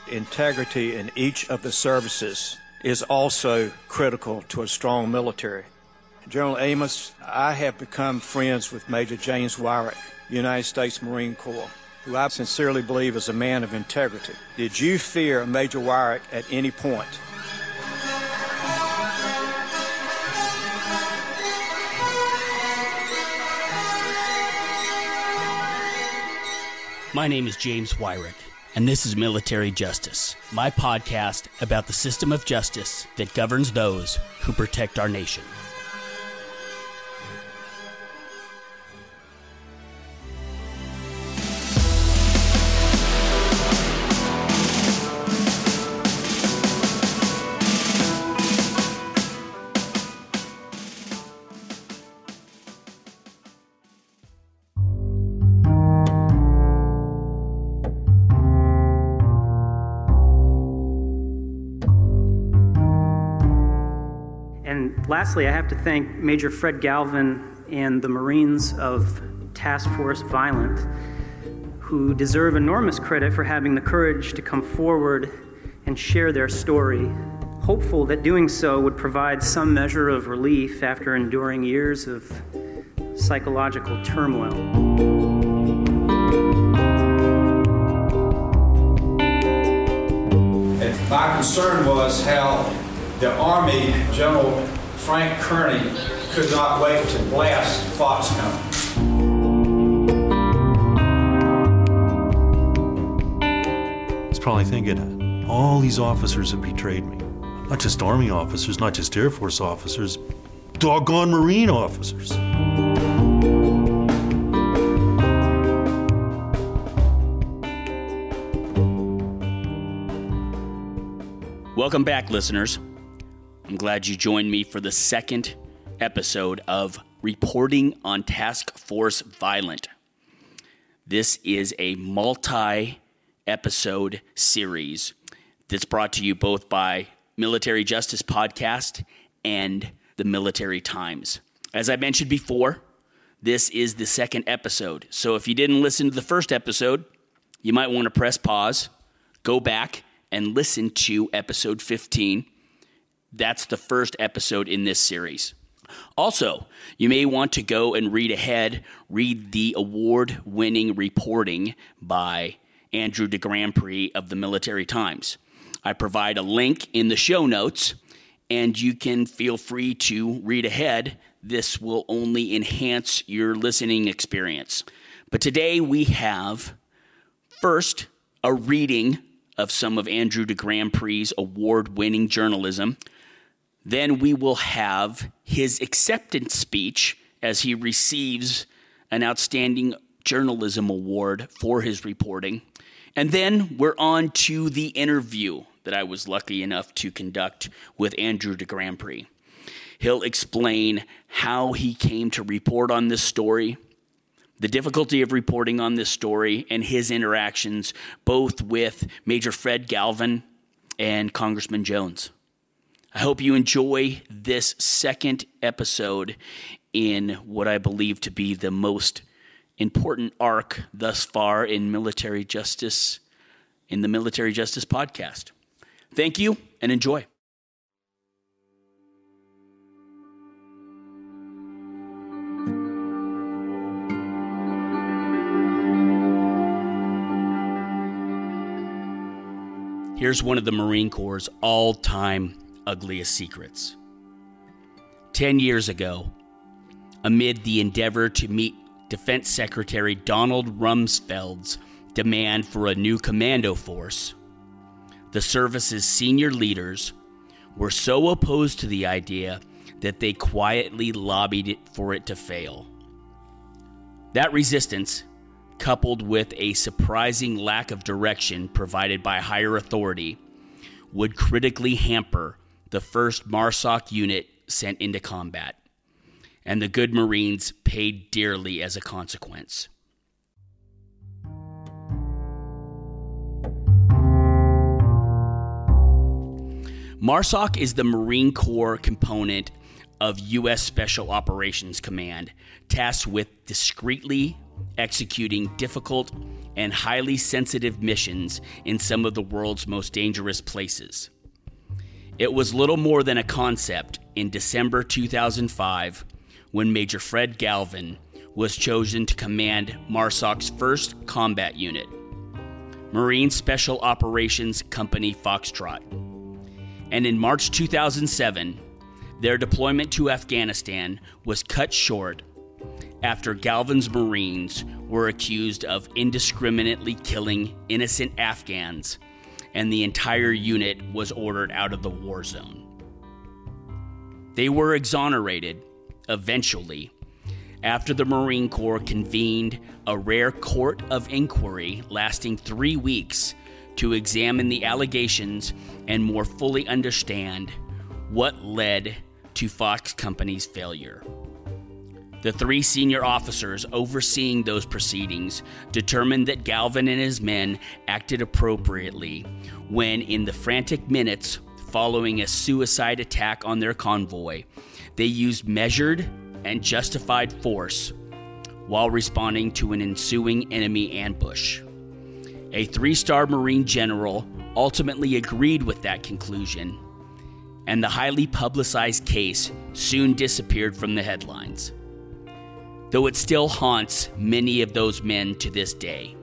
Integrity in each of the services is also critical to a strong military. General Amos, I have become friends with Major James Wyrick, United States Marine Corps, who I sincerely believe is a man of integrity. Did you fear Major Wyrick at any point? My name is James Wyrick, and this is Military Justice, my podcast about the system of justice that governs those who protect our nation. Lastly, I have to thank Major Fred Galvin and the Marines of Task Force Violent, who deserve enormous credit for having the courage to come forward and share their story, hopeful that doing so would provide some measure of relief after enduring years of psychological turmoil. And my concern was how the Army, General Frank Kearney, could not wait to blast Foxconn. He's probably thinking, all these officers have betrayed me. Not just Army officers, not just Air Force officers, doggone Marine officers. Welcome back, listeners. I'm glad you joined me for the second episode of Reporting on Task Force Violent. This is a multi-episode series that's brought to you both by Military Justice Podcast and the Military Times. As I mentioned before, this is the second episode. So if you didn't listen to the first episode, you might want to press pause, go back, and listen to episode 15. That's the first episode in this series. Also, you may want to go and read the award-winning reporting by Andrew DeGrandpré of the Military Times. I provide a link in the show notes, and you can feel free to read ahead. This will only enhance your listening experience. But today we have, first, a reading of some of Andrew DeGrandpré's award-winning journalism. Then we will have his acceptance speech as he receives an Outstanding Journalism Award for his reporting. And then we're on to the interview that I was lucky enough to conduct with Andrew DeGrandpré. He'll explain how he came to report on this story, the difficulty of reporting on this story, and his interactions both with Major Fred Galvin and Congressman Jones. I hope you enjoy this second episode in what I believe to be the most important arc thus far in military justice, in the Military Justice Podcast. Thank you and enjoy. Here's one of the Marine Corps' all-time ugliest secrets. 10 years ago, amid the endeavor to meet Defense Secretary Donald Rumsfeld's demand for a new commando force, the service's senior leaders were so opposed to the idea that they quietly lobbied for it to fail. That resistance, coupled with a surprising lack of direction provided by higher authority, would critically hamper the first MARSOC unit sent into combat, and the good Marines paid dearly as a consequence. MARSOC is the Marine Corps component of U.S. Special Operations Command, tasked with discreetly executing difficult and highly sensitive missions in some of the world's most dangerous places. It was little more than a concept in December 2005 when Major Fred Galvin was chosen to command MARSOC's 1st Combat Unit, Marine Special Operations Company Foxtrot. And in March 2007, their deployment to Afghanistan was cut short after Galvin's Marines were accused of indiscriminately killing innocent Afghans, and the entire unit was ordered out of the war zone. They were exonerated, eventually, after the Marine Corps convened a rare court of inquiry lasting 3 weeks to examine the allegations and more fully understand what led to Fox Company's failure. The 3 senior officers overseeing those proceedings determined that Galvin and his men acted appropriately when, in the frantic minutes following a suicide attack on their convoy, they used measured and justified force while responding to an ensuing enemy ambush. A 3-star Marine general ultimately agreed with that conclusion, and the highly publicized case soon disappeared from the headlines, though it still haunts many of those men to this day.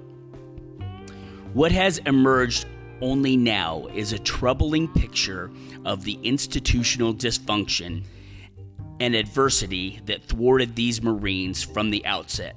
What has emerged only now is a troubling picture of the institutional dysfunction and adversity that thwarted these Marines from the outset.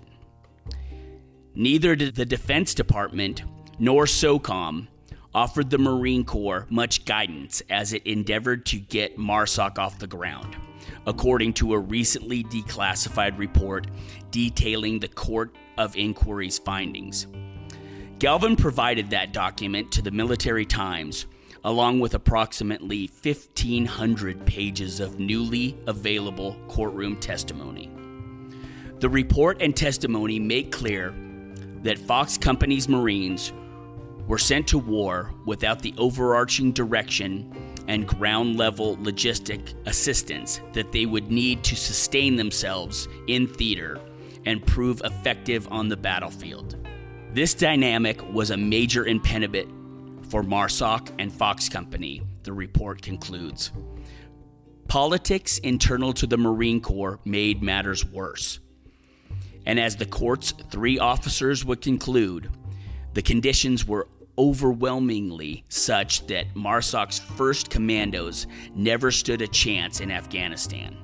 Neither did the Defense Department nor SOCOM offered the Marine Corps much guidance as it endeavored to get MARSOC off the ground, according to a recently declassified report detailing the Court of Inquiry's findings. Galvin provided that document to the Military Times, along with approximately 1,500 pages of newly available courtroom testimony. The report and testimony make clear that Fox Company's Marines were sent to war without the overarching direction and ground-level logistic assistance that they would need to sustain themselves in theater and prove effective on the battlefield. This dynamic was a major impediment for MARSOC and Fox Company, the report concludes. Politics internal to the Marine Corps made matters worse. And as the court's 3 officers would conclude, the conditions were overwhelmingly such that MARSOC's 1st Commandos never stood a chance in Afghanistan.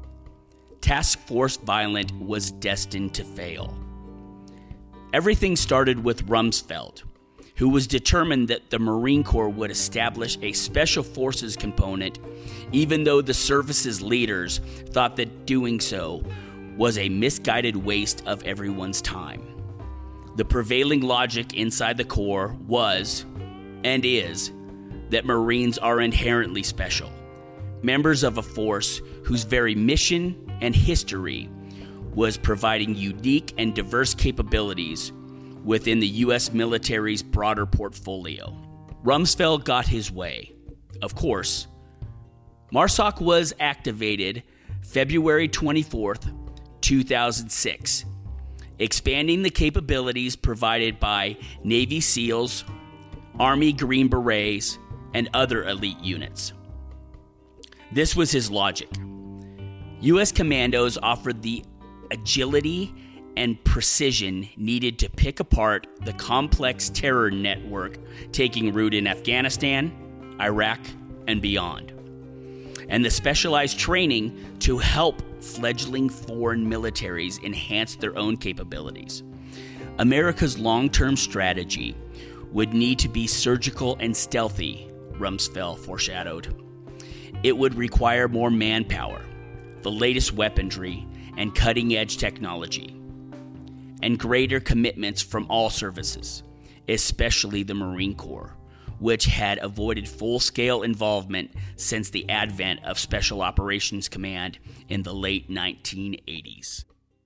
Task Force Violent was destined to fail. Everything started with Rumsfeld, who was determined that the Marine Corps would establish a Special Forces component, even though the service's leaders thought that doing so was a misguided waste of everyone's time. The prevailing logic inside the Corps was, and is, that Marines are inherently special, members of a force whose very mission and history was providing unique and diverse capabilities within the U.S. military's broader portfolio. Rumsfeld got his way. Of course, MARSOC was activated February 24th, 2006, expanding the capabilities provided by Navy SEALs, Army Green Berets, and other elite units. This was his logic. U.S. commandos offered the agility and precision needed to pick apart the complex terror network taking root in Afghanistan, Iraq, and beyond, and the specialized training to help fledgling foreign militaries enhance their own capabilities. America's long-term strategy would need to be surgical and stealthy, Rumsfeld foreshadowed. It would require more manpower, the latest weaponry, and cutting-edge technology, and greater commitments from all services, especially the Marine Corps, which had avoided full-scale involvement since the advent of Special Operations Command in the late 1980s.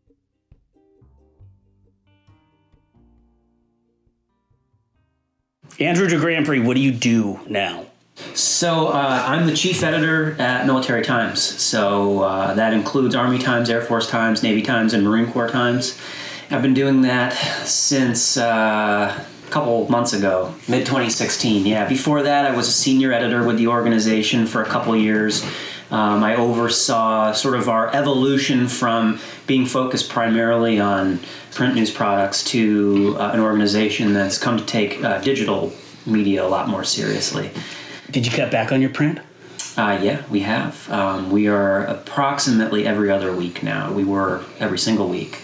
Andrew de Grand Prix, what do you do now? So I'm the chief editor at Military Times. So that includes Army Times, Air Force Times, Navy Times, and Marine Corps Times. I've been doing that since a couple months ago, mid-2016. Yeah, before that, I was a senior editor with the organization for a couple years. I oversaw sort of our evolution from being focused primarily on print news products to an organization that's come to take digital media a lot more seriously. Did you cut back on your print? Yeah, we have. We are approximately every other week now. We were every single week.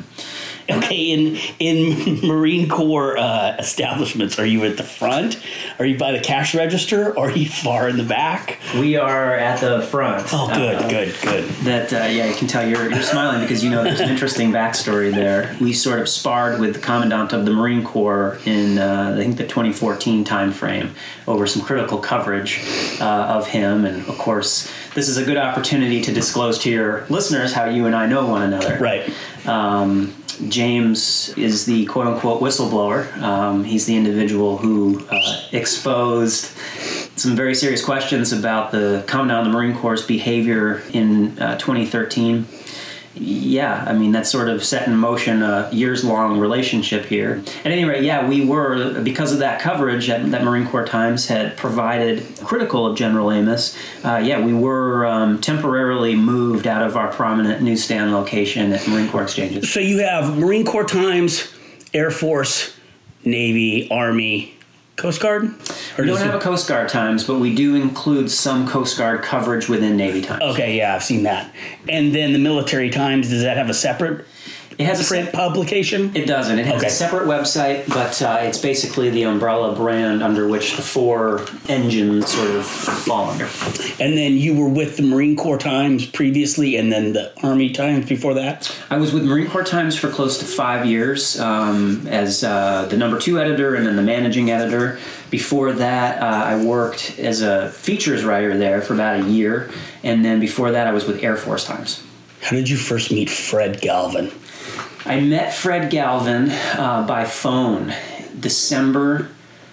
Okay, in Marine Corps establishments, are you at the front? Are you by the cash register? Or are you far in the back? We are at the front. Oh, good. That yeah, you can tell you're smiling because you know there's an interesting backstory there. We sort of sparred with the commandant of the Marine Corps in I think the 2014 timeframe over some critical coverage of him, and of course this is a good opportunity to disclose to your listeners how you and I know one another. Right. James is the quote-unquote whistleblower. He's the individual who exposed some very serious questions about the Commandant of the Marine Corps' behavior in 2013. Yeah, I mean, that sort of set in motion a years-long relationship here. At any rate, yeah, we were, because of that coverage that Marine Corps Times had provided critical of General Amos, we were temporarily moved out of our prominent newsstand location at Marine Corps Exchanges. So you have Marine Corps Times, Air Force, Navy, Army, Coast Guard? We don't have a Coast Guard Times, but we do include some Coast Guard coverage within Navy Times. Okay, yeah, I've seen that. And then the Military Times, does that have a separate It has print publication? It doesn't. It has a separate website, but it's basically the umbrella brand under which the four engines sort of fall under. And then you were with the Marine Corps Times previously, and then the Army Times before that? I was with Marine Corps Times for close to 5 years as the number 2 editor and then the managing editor. Before that, I worked as a features writer there for about a year, and then before that, I was with Air Force Times. How did you first meet Fred Galvin? I met Fred Galvin by phone, December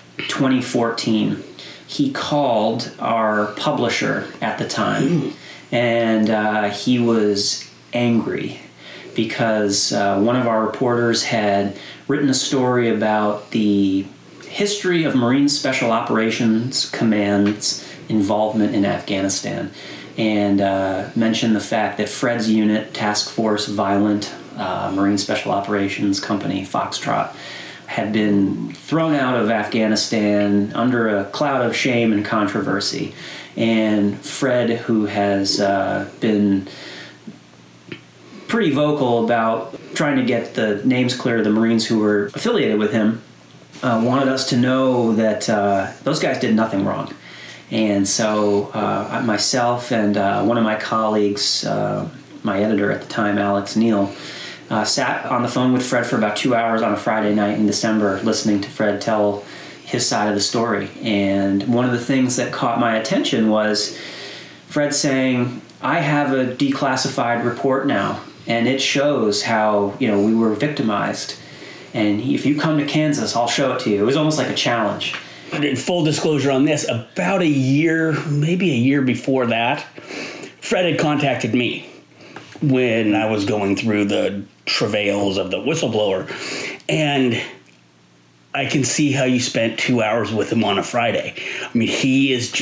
2014. He called our publisher at the time, and he was angry because one of our reporters had written a story about the history of Marine Special Operations Command's involvement in Afghanistan, and mentioned the fact that Fred's unit, Task Force Violent, Marine Special Operations Company, Foxtrot, had been thrown out of Afghanistan under a cloud of shame and controversy. And Fred, who has been pretty vocal about trying to get the names clear of the Marines who were affiliated with him, wanted us to know that those guys did nothing wrong. And so myself and one of my colleagues, my editor at the time, Alex Neal, sat on the phone with Fred for about 2 hours on a Friday night in December, listening to Fred tell his side of the story. And one of the things that caught my attention was Fred saying, I have a declassified report now, and it shows how, we were victimized. And if you come to Kansas, I'll show it to you. It was almost like a challenge. Full disclosure on this, about a year, maybe a year before that, Fred had contacted me when I was going through the travails of the whistleblower. And I can see how you spent 2 hours with him on a Friday. I mean, he's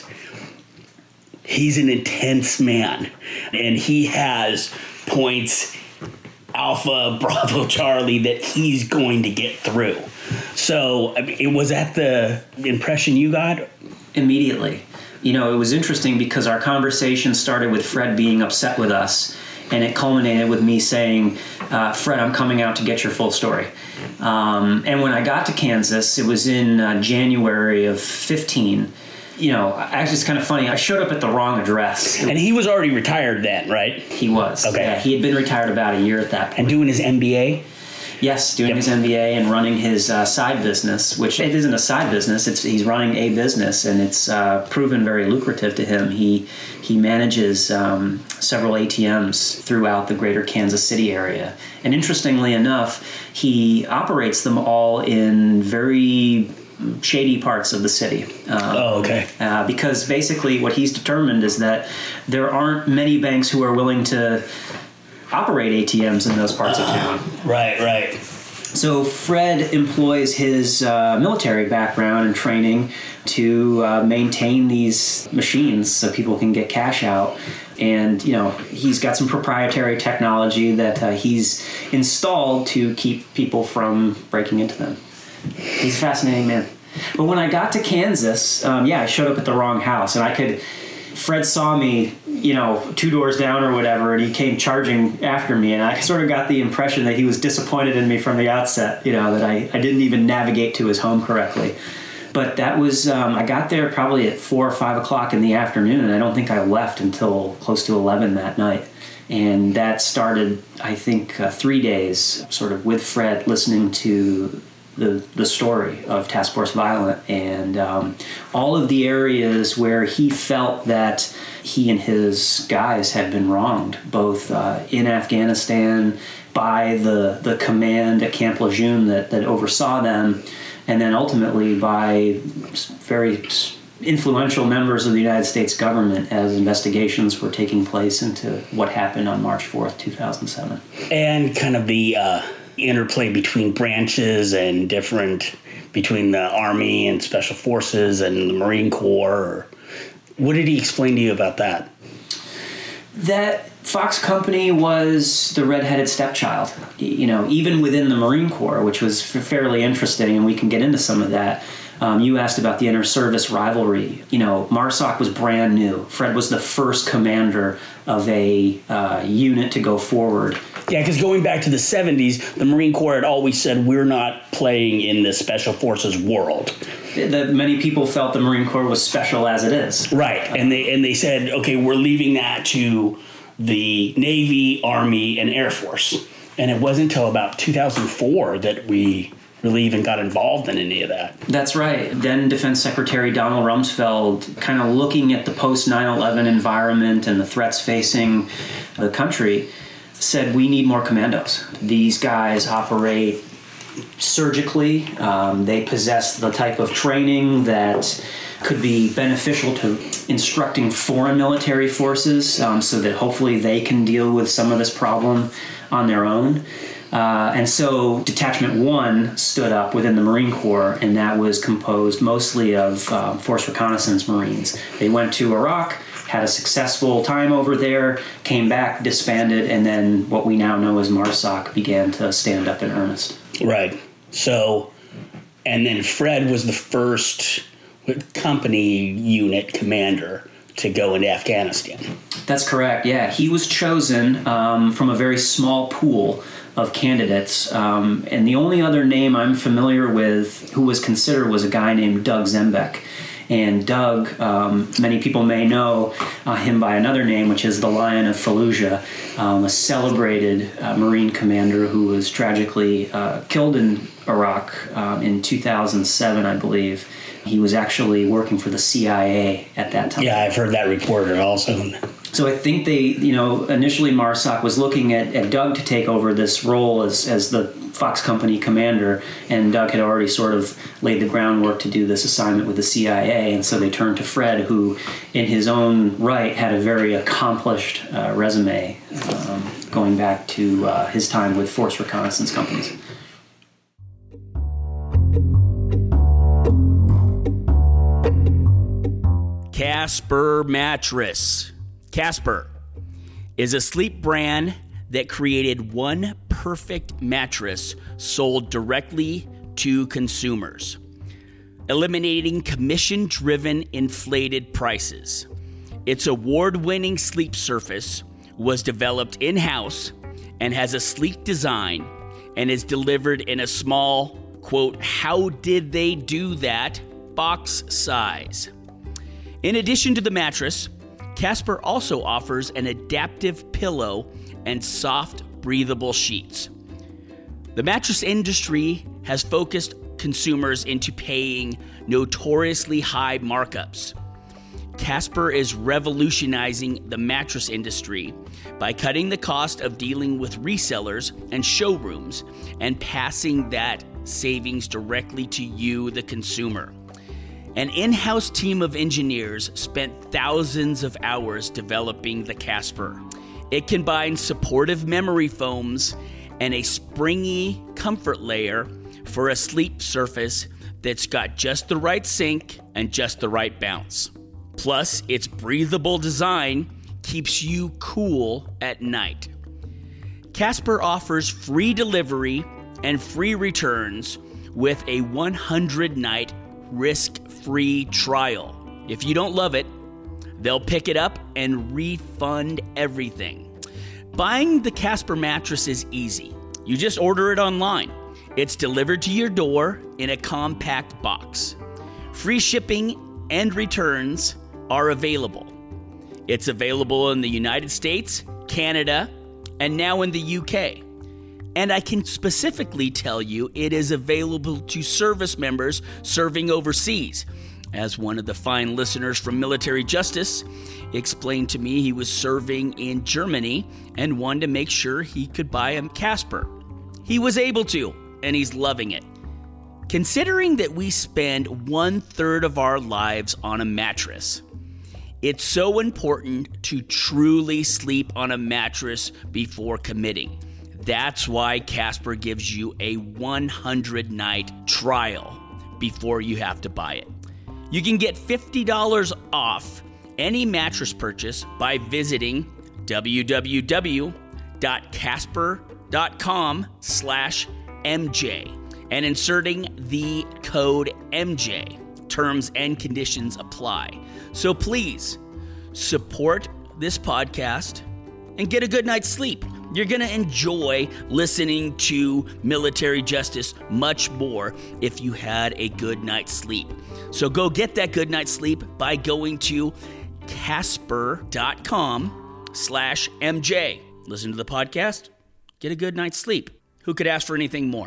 an intense man. And he has points, Alpha, Bravo, Charlie, that he's going to get through. So, was that the impression you got? Immediately. It was interesting because our conversation started with Fred being upset with us, and it culminated with me saying, Fred, I'm coming out to get your full story. And when I got to Kansas, it was in January of 15. Actually, it's kind of funny. I showed up at the wrong address. And he was already retired then, right? He was. Okay. Yeah, he had been retired about a year at that point. And doing his MBA? Yes, doing his MBA and running his side business, which it isn't a side business. He's running a business, and it's proven very lucrative to him. He manages several ATMs throughout the greater Kansas City area. And interestingly enough, he operates them all in very shady parts of the city. Because basically what he's determined is that there aren't many banks who are willing to operate ATMs in those parts of town. Right. So Fred employs his military background and training to maintain these machines so people can get cash out. And, he's got some proprietary technology that he's installed to keep people from breaking into them. He's a fascinating man. But when I got to Kansas, I showed up at the wrong house. And Fred saw me, 2 doors down or whatever, and he came charging after me. And I sort of got the impression that he was disappointed in me from the outset, that I didn't even navigate to his home correctly. But that was, I got there probably at 4 or 5 o'clock in the afternoon, and I don't think I left until close to 11 that night. And that started, I think, 3 days sort of with Fred listening to the story of Task Force Violent and all of the areas where he felt that he and his guys had been wronged, both in Afghanistan by the command at Camp Lejeune that oversaw them, and then ultimately by very influential members of the United States government as investigations were taking place into what happened on March 4th, 2007. And kind of the interplay between branches and between the Army and Special Forces and the Marine Corps. What did he explain to you about that? That Fox Company was the red-headed stepchild, even within the Marine Corps, which was fairly interesting, and we can get into some of that. You asked about the inter-service rivalry. MARSOC was brand new. Fred was the first commander of a unit to go forward. Yeah, because going back to the 70s, the Marine Corps had always said, we're not playing in the Special Forces world. Many people felt the Marine Corps was special as it is. Right, and they said, okay, we're leaving that to the Navy, Army, and Air Force. And it wasn't until about 2004 that we really even got involved in any of that. That's right. Then Defense Secretary Donald Rumsfeld, kind of looking at the post-9/11 environment and the threats facing the country, said we need more commandos. These guys operate surgically. They possess the type of training that could be beneficial to instructing foreign military forces so that hopefully they can deal with some of this problem on their own. And so Detachment 1 stood up within the Marine Corps, and that was composed mostly of Force Reconnaissance Marines. They went to Iraq, had a successful time over there, came back, disbanded, and then what we now know as MARSOC began to stand up in earnest. Right. So, and then Fred was the first company unit commander to go into Afghanistan. That's correct, yeah. He was chosen from a very small pool of candidates, and the only other name I'm familiar with who was considered was a guy named Doug Zembeck. And Doug, many people may know him by another name, which is the Lion of Fallujah, a celebrated Marine commander who was tragically killed in Iraq in 2007, I believe. He was actually working for the CIA at that time. Yeah, I've heard that reported also. So I think they, initially MARSOC was looking at Doug to take over this role as the Fox Company commander, and Doug had already sort of laid the groundwork to do this assignment with the CIA, and so they turned to Fred, who in his own right had a very accomplished resume going back to his time with Force Reconnaissance Companies. Casper Mattress. Casper is a sleep brand that created one perfect mattress sold directly to consumers, eliminating commission-driven inflated prices. Its award-winning sleep surface was developed in-house and has a sleek design and is delivered in a small, quote, "how did they do that?" box size. In addition to the mattress, Casper also offers an adaptive pillow and soft, breathable sheets. The mattress industry has focused consumers into paying notoriously high markups. Casper is revolutionizing the mattress industry by cutting the cost of dealing with resellers and showrooms and passing that savings directly to you, the consumer. An in-house team of engineers spent thousands of hours developing the Casper, It combines supportive memory foams and a springy comfort layer for a sleep surface that's got just the right sink and just the right bounce. Plus, its breathable design keeps you cool at night. Casper offers free delivery and free returns with a 100-night risk-free trial. If you don't love it, they'll pick it up and refund everything. Buying the Casper mattress is easy. You just order it online. It's delivered to your door in a compact box. Free shipping and returns are available. It's available in the United States, Canada, and now in the UK. And I can specifically tell you it is available to service members serving overseas. As one of the fine listeners from Military Justice explained to me, he was serving in Germany and wanted to make sure he could buy a Casper. He was able to, and he's loving it. Considering that we spend 1/3 of our lives on a mattress, it's so important to truly sleep on a mattress before committing. That's why Casper gives you a 100-night trial before you have to buy it. You can get $50 off any mattress purchase by visiting www.casper.com/MJ and inserting the code MJ. Terms and conditions apply. So please support this podcast and get a good night's sleep. You're going to enjoy listening to Military Justice much more if you had a good night's sleep. So go get that good night's sleep by going to casper.com/MJ. Listen to the podcast, get a good night's sleep. Who could ask for anything more?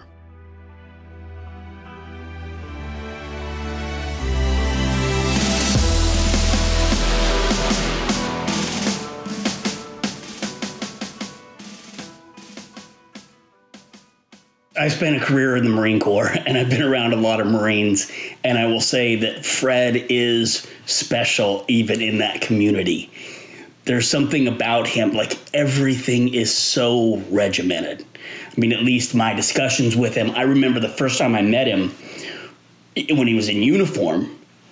I spent a career in the Marine Corps, and I've been around a lot of Marines, and I will say that Fred is special even in that community. There's something about him, like everything is so regimented. I mean, at least my discussions with him, I remember the first time I met him when he was in uniform,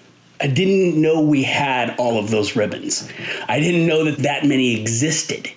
I didn't know we had all of those ribbons. I didn't know that many existed.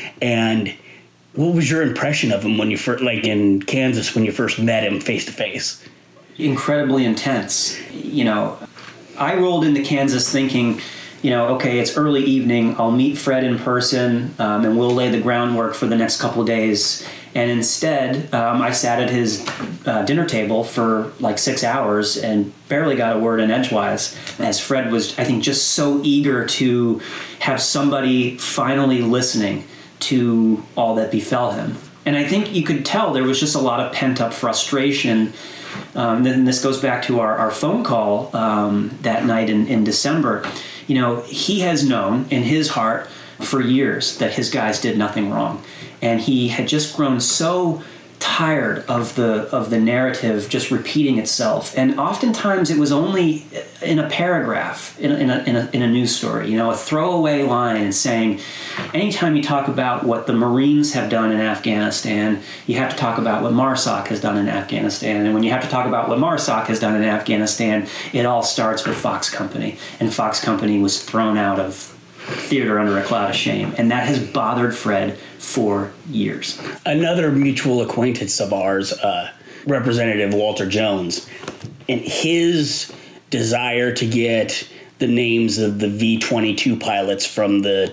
And what was your impression of him when you first, like in Kansas, when you first met him face to face? Incredibly intense. You know, I rolled into Kansas thinking, you know, okay, it's early evening. I'll meet Fred in person, and we'll lay the groundwork for the next couple of days. And instead, I sat at his dinner table for like 6 hours and barely got a word in edgewise, as Fred was, I think, just so eager to have somebody finally listening to all that befell him. And I think you could tell there was just a lot of pent-up frustration. Then this goes back to our phone call that night in December. You know, he has known in his heart for years that his guys did nothing wrong. And he had just grown so tired of the narrative just repeating itself. And oftentimes it was only in a paragraph in a news story, you know, a throwaway line saying, anytime you talk about what the Marines have done in Afghanistan, you have to talk about what MARSOC has done in Afghanistan. And when you have to talk about what MARSOC has done in Afghanistan, it all starts with Fox Company. And Fox Company was thrown out of theater under a cloud of shame. And that has bothered Fred for years. Another mutual acquaintance of ours, Representative Walter Jones, and his desire to get the names of the V-22 pilots from the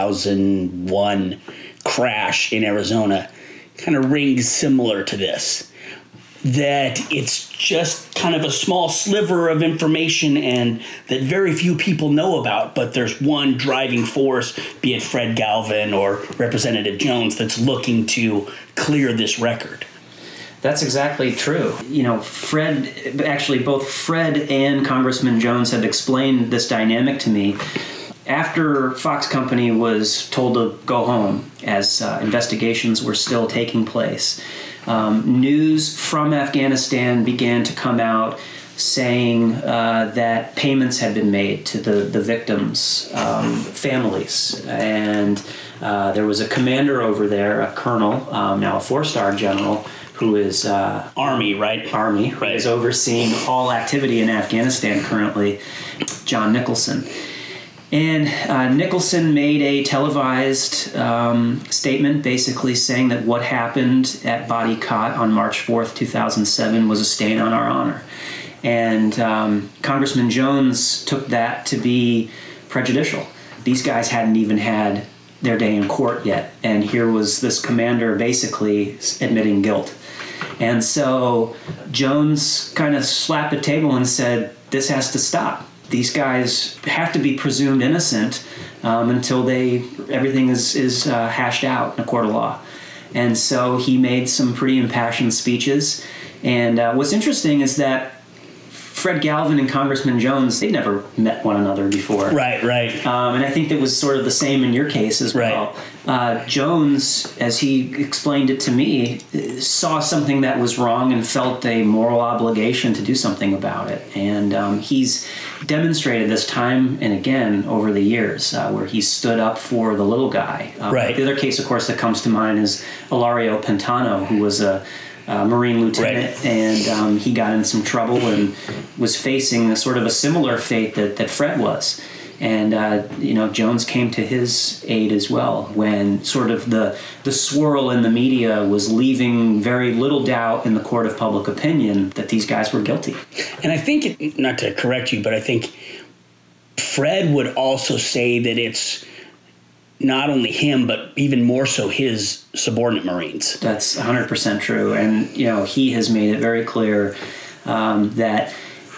2001 crash in Arizona kind of rings similar to this. That it's just kind of a small sliver of information and that very few people know about, but there's one driving force, be it Fred Galvin or Representative Jones, that's looking to clear this record. That's exactly true. You know, both Fred and Congressman Jones have explained this dynamic to me. After Fox Company was told to go home, as investigations were still taking place, news from Afghanistan began to come out saying that payments had been made to the victims' families. And there was a commander over there, a colonel, now a 4-star general, who is Army, right? Army, who is overseeing all activity in Afghanistan currently, John Nicholson. And Nicholson made a televised statement basically saying that what happened at Badi Khat on March 4th, 2007 was a stain on our honor. And Congressman Jones took that to be prejudicial. These guys hadn't even had their day in court yet, and here was this commander basically admitting guilt. And so Jones kind of slapped the table and said, this has to stop. These guys have to be presumed innocent until everything is hashed out in a court of law. And so he made some pretty impassioned speeches. And what's interesting is that Fred Galvin and Congressman Jones, they'd never met one another before. Right. And I think that was sort of the same in your case as well. Jones, as he explained it to me, saw something that was wrong and felt a moral obligation to do something about it. And he's demonstrated this time and again over the years where he stood up for the little guy. The other case, of course, that comes to mind is Ilario Pantano, who was a Marine lieutenant, and he got in some trouble and was facing a sort of a similar fate that Fred was. And Jones came to his aid as well when sort of the swirl in the media was leaving very little doubt in the court of public opinion that these guys were guilty. And I think, not to correct you, but I think Fred would also say that it's not only him, but even more so his subordinate Marines. That's 100% true. And, he has made it very clear that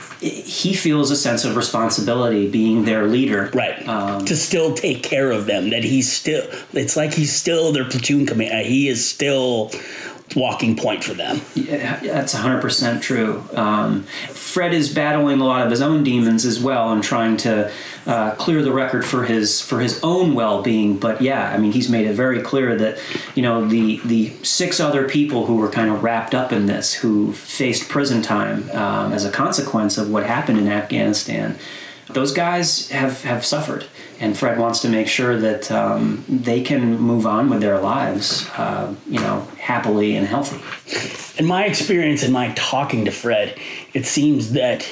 he feels a sense of responsibility being their leader. Right. To still take care of them, that it's like he's still their platoon commander. He is still walking point for them. Yeah, that's 100% true. Fred is battling a lot of his own demons as well and trying to clear the record for his own well-being. But yeah, I mean, he's made it very clear that, the 6 other people who were kind of wrapped up in this, who faced prison time as a consequence of what happened in Afghanistan, those guys have suffered. And Fred wants to make sure that they can move on with their lives, happily and healthy. In my experience, in my talking to Fred, it seems that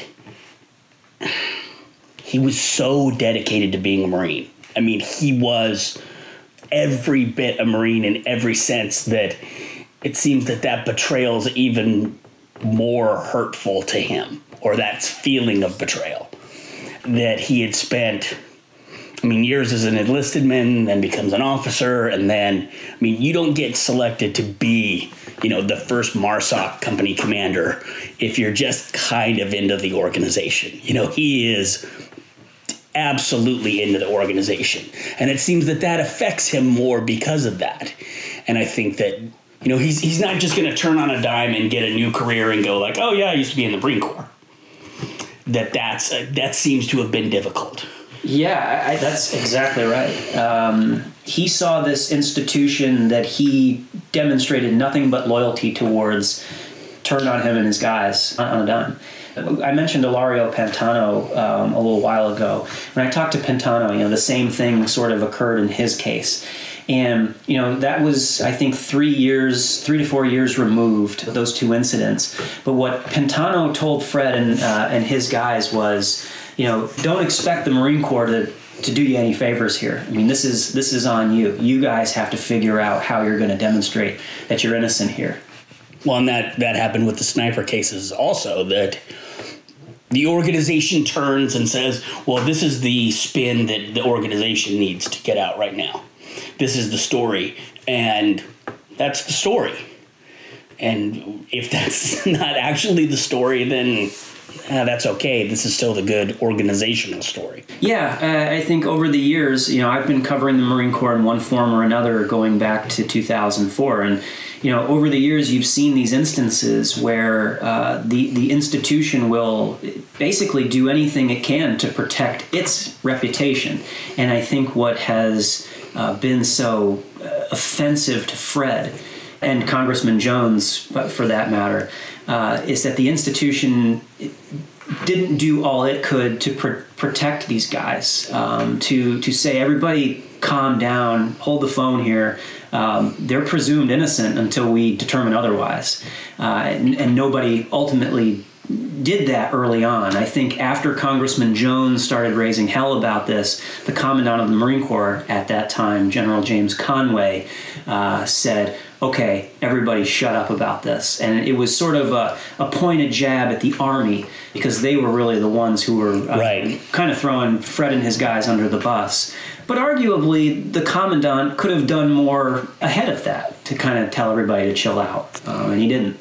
he was so dedicated to being a Marine. I mean, he was every bit a Marine in every sense that it seems that betrayal is even more hurtful to him, or that feeling of betrayal that he had spent, years as an enlisted man, then becomes an officer, and then, you don't get selected to be, the first MARSOC company commander if you're just kind of into the organization. He is absolutely into the organization. And it seems that affects him more because of that. And I think that, he's not just going to turn on a dime and get a new career and go like, oh yeah, I used to be in the Marine Corps. That seems to have been difficult. Yeah, that's exactly right. He saw this institution that he demonstrated nothing but loyalty towards turned on him and his guys on a dime. I mentioned Ilario Pantano a little while ago. When I talked to Pantano, the same thing sort of occurred in his case. And, that was, I think, 3 to 4 years removed, those 2 incidents. But what Pantano told Fred and his guys was, don't expect the Marine Corps to do you any favors here. This is on you. You guys have to figure out how you're going to demonstrate that you're innocent here. Well, and that happened with the sniper cases also, that the organization turns and says, well, this is the spin that the organization needs to get out right now. This is the story, and that's the story. And if that's not actually the story, then that's okay. This is still the good organizational story. Yeah, I think over the years, I've been covering the Marine Corps in one form or another going back to 2004. And, over the years, you've seen these instances where the institution will basically do anything it can to protect its reputation. And I think what has been so offensive to Fred and Congressman Jones, for that matter, is that the institution didn't do all it could to protect these guys, to say, everybody calm down, hold the phone here. They're presumed innocent until we determine otherwise. And nobody ultimately did that early on. I think after Congressman Jones started raising hell about this, the Commandant of the Marine Corps at that time, General James Conway, said, okay, everybody shut up about this. And it was sort of a pointed jab at the Army, because they were really the ones who were kind of throwing Fred and his guys under the bus. But arguably, the Commandant could have done more ahead of that to kind of tell everybody to chill out, and he didn't.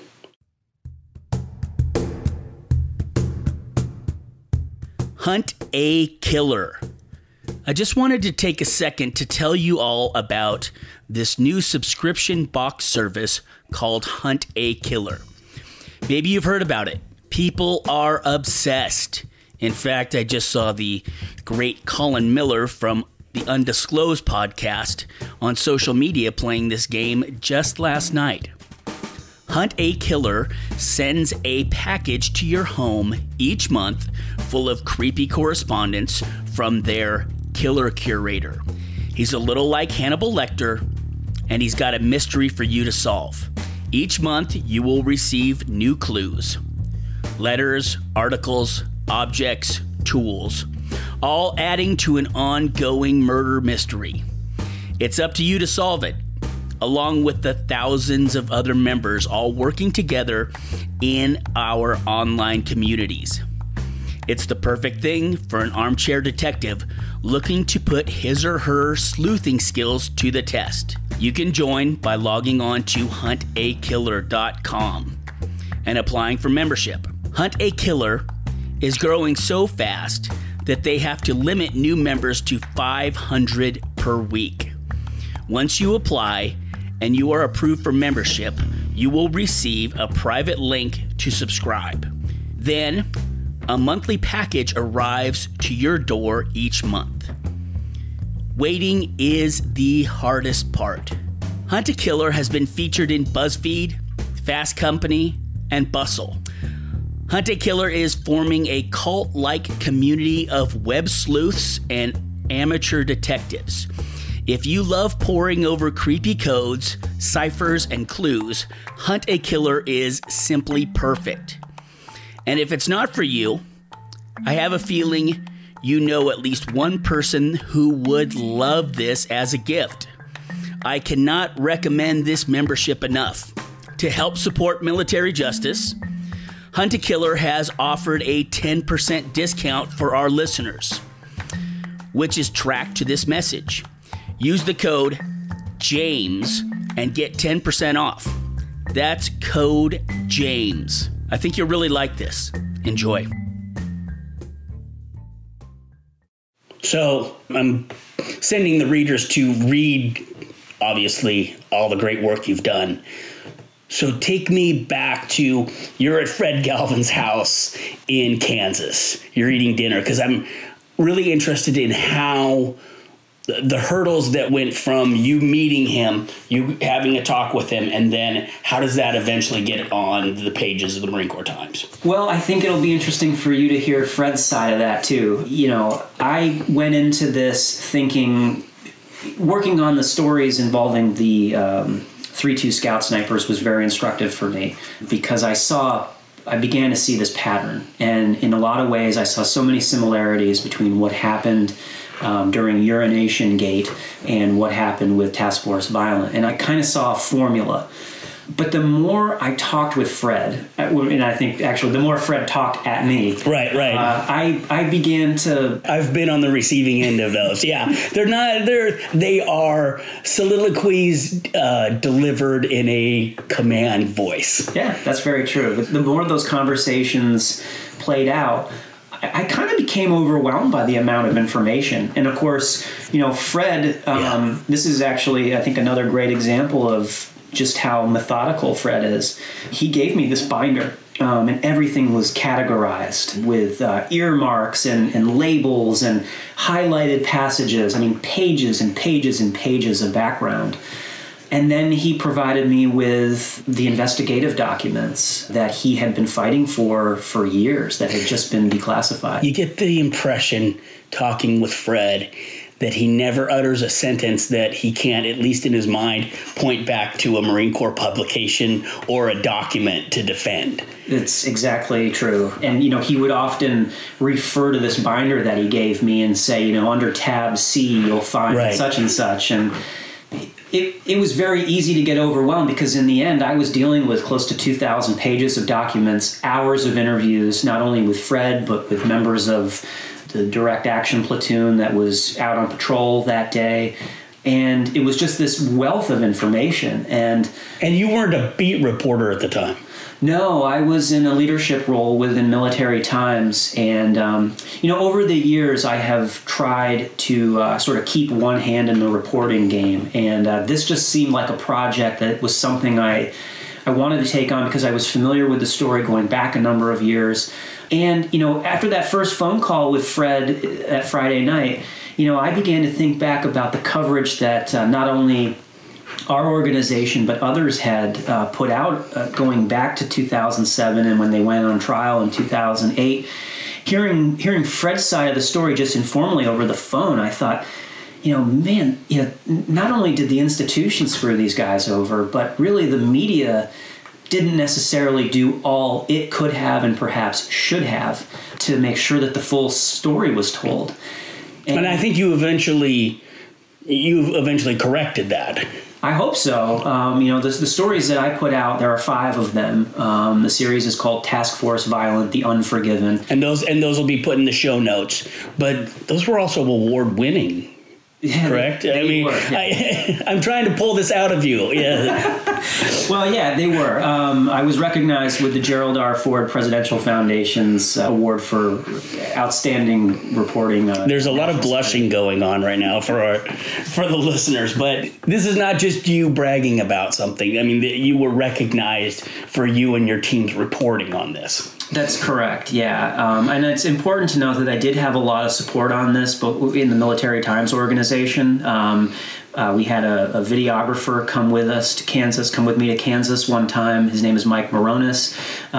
Hunt a Killer. I just wanted to take a second to tell you all about this new subscription box service called Hunt a Killer. Maybe you've heard about it. People are obsessed. In fact, I just saw the great Colin Miller from the Undisclosed podcast on social media playing this game just last night. Hunt a Killer sends a package to your home each month full of creepy correspondence from their killer curator. He's a little like Hannibal Lecter, and he's got a mystery for you to solve. Each month, you will receive new clues. Letters, articles, objects, tools, all adding to an ongoing murder mystery. It's up to you to solve it, along with the thousands of other members all working together in our online communities. It's the perfect thing for an armchair detective looking to put his or her sleuthing skills to the test. You can join by logging on to huntakiller.com and applying for membership. Hunt a Killer is growing so fast that they have to limit new members to 500 per week. Once you apply and you are approved for membership, you will receive a private link to subscribe. Then, a monthly package arrives to your door each month. Waiting is the hardest part. Hunt a Killer has been featured in BuzzFeed, Fast Company, and Bustle. Hunt a Killer is forming a cult-like community of web sleuths and amateur detectives. If you love poring over creepy codes, ciphers, and clues, Hunt a Killer is simply perfect. And if it's not for you, I have a feeling you know at least one person who would love this as a gift. I cannot recommend this membership enough. To help support military justice, Hunt a Killer has offered a 10% discount for our listeners, which is tracked to this message. Use the code JAMES and get 10% off. That's code JAMES. I think you'll really like this. Enjoy. So I'm sending the readers to read, obviously, all the great work you've done. So take me back to, you're at Fred Galvin's house in Kansas. You're eating dinner, because I'm really interested in how the hurdles that went from you meeting him, you having a talk with him, and then how does that eventually get on the pages of the Marine Corps Times? Well, I think it'll be interesting for you to hear Fred's side of that too. You know, I went into this thinking, working on the stories involving the 3-2 Scout Snipers was very instructive for me, because I began to see this pattern. And in a lot of ways, I saw so many similarities between what happened during Urination Gate and what happened with Task Force Violent. And I kind of saw a formula. But the more I talked with Fred, and I think actually the more Fred talked at me, right. I began to. I've been on the receiving end of those. Yeah, they are soliloquies delivered in a command voice. Yeah, that's very true. The more those conversations played out, I kind of became overwhelmed by the amount of information. And of course, you know, Fred, this is actually, I think, another great example of just how methodical Fred is. He gave me this binder, and everything was categorized with earmarks and labels and highlighted passages. I mean, pages and pages and pages of background. And then he provided me with the investigative documents that he had been fighting for years that had just been declassified. You get the impression, talking with Fred, that he never utters a sentence that he can't, at least in his mind, point back to a Marine Corps publication or a document to defend. It's exactly true. And, he would often refer to this binder that he gave me and say, under tab C, you'll find such and such. And it was very easy to get overwhelmed because in the end, I was dealing with close to 2,000 pages of documents, hours of interviews, not only with Fred, but with members of the direct action platoon that was out on patrol that day. And it was just this wealth of information. And you weren't a beat reporter at the time. No, I was in a leadership role within Military Times. And, over the years, I have tried to sort of keep one hand in the reporting game. And this just seemed like a project that was something I wanted to take on because I was familiar with the story going back a number of years. And, after that first phone call with Fred that Friday night, I began to think back about the coverage that not only our organization but others had put out going back to 2007 and when they went on trial in 2008. Hearing Fred's side of the story just informally over the phone, I thought, not only did the institution screw these guys over, but really the media didn't necessarily do all it could have and perhaps should have to make sure that the full story was told. And I think you eventually corrected that. I hope so. The stories that I put out, there are 5 of them. The series is called Task Force Violent: The Unforgiven. And those will be put in the show notes. But those were also award-winning. Yeah, correct? I'm trying to pull this out of you. Yeah. Well, yeah, they were. I was recognized with the Gerald R. Ford Presidential Foundation's award for outstanding reporting. There's a lot of blushing going on right now for the listeners, but this is not just you bragging about something. I mean, you were recognized for you and your team's reporting on this. That's correct, yeah. And it's important to note that I did have a lot of support on this, but in the Military Times organization. We had a videographer come with me to Kansas one time. His name is Mike Moronis.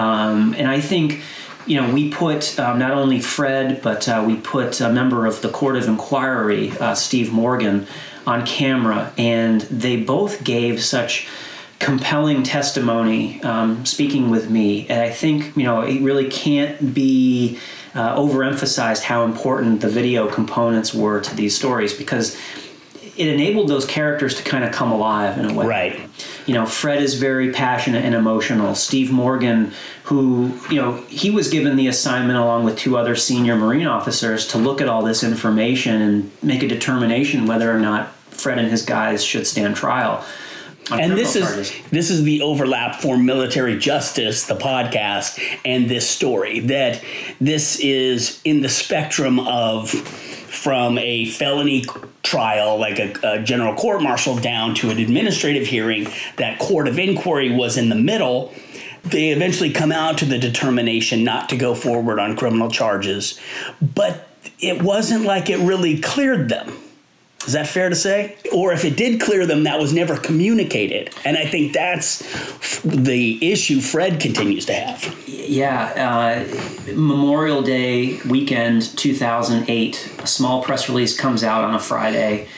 And I think, we put not only Fred, but we put a member of the Court of Inquiry, Steve Morgan, on camera. And they both gave such compelling testimony speaking with me. And I think, it really can't be overemphasized how important the video components were to these stories because it enabled those characters to kind of come alive in a way. Right. Fred is very passionate and emotional. Steve Morgan, who, he was given the assignment along with 2 other senior Marine officers to look at all this information and make a determination whether or not Fred and his guys should stand trial. And this is the overlap for Military Justice, the podcast, and this story, that this is in the spectrum of from a felony trial, like a general court-martial, down to an administrative hearing. That court of inquiry was in the middle. They eventually come out to the determination not to go forward on criminal charges, but it wasn't like it really cleared them. Is that fair to say? Or if it did clear them, that was never communicated. And I think that's the issue Fred continues to have. Yeah. Memorial Day weekend 2008, a small press release comes out on a Friday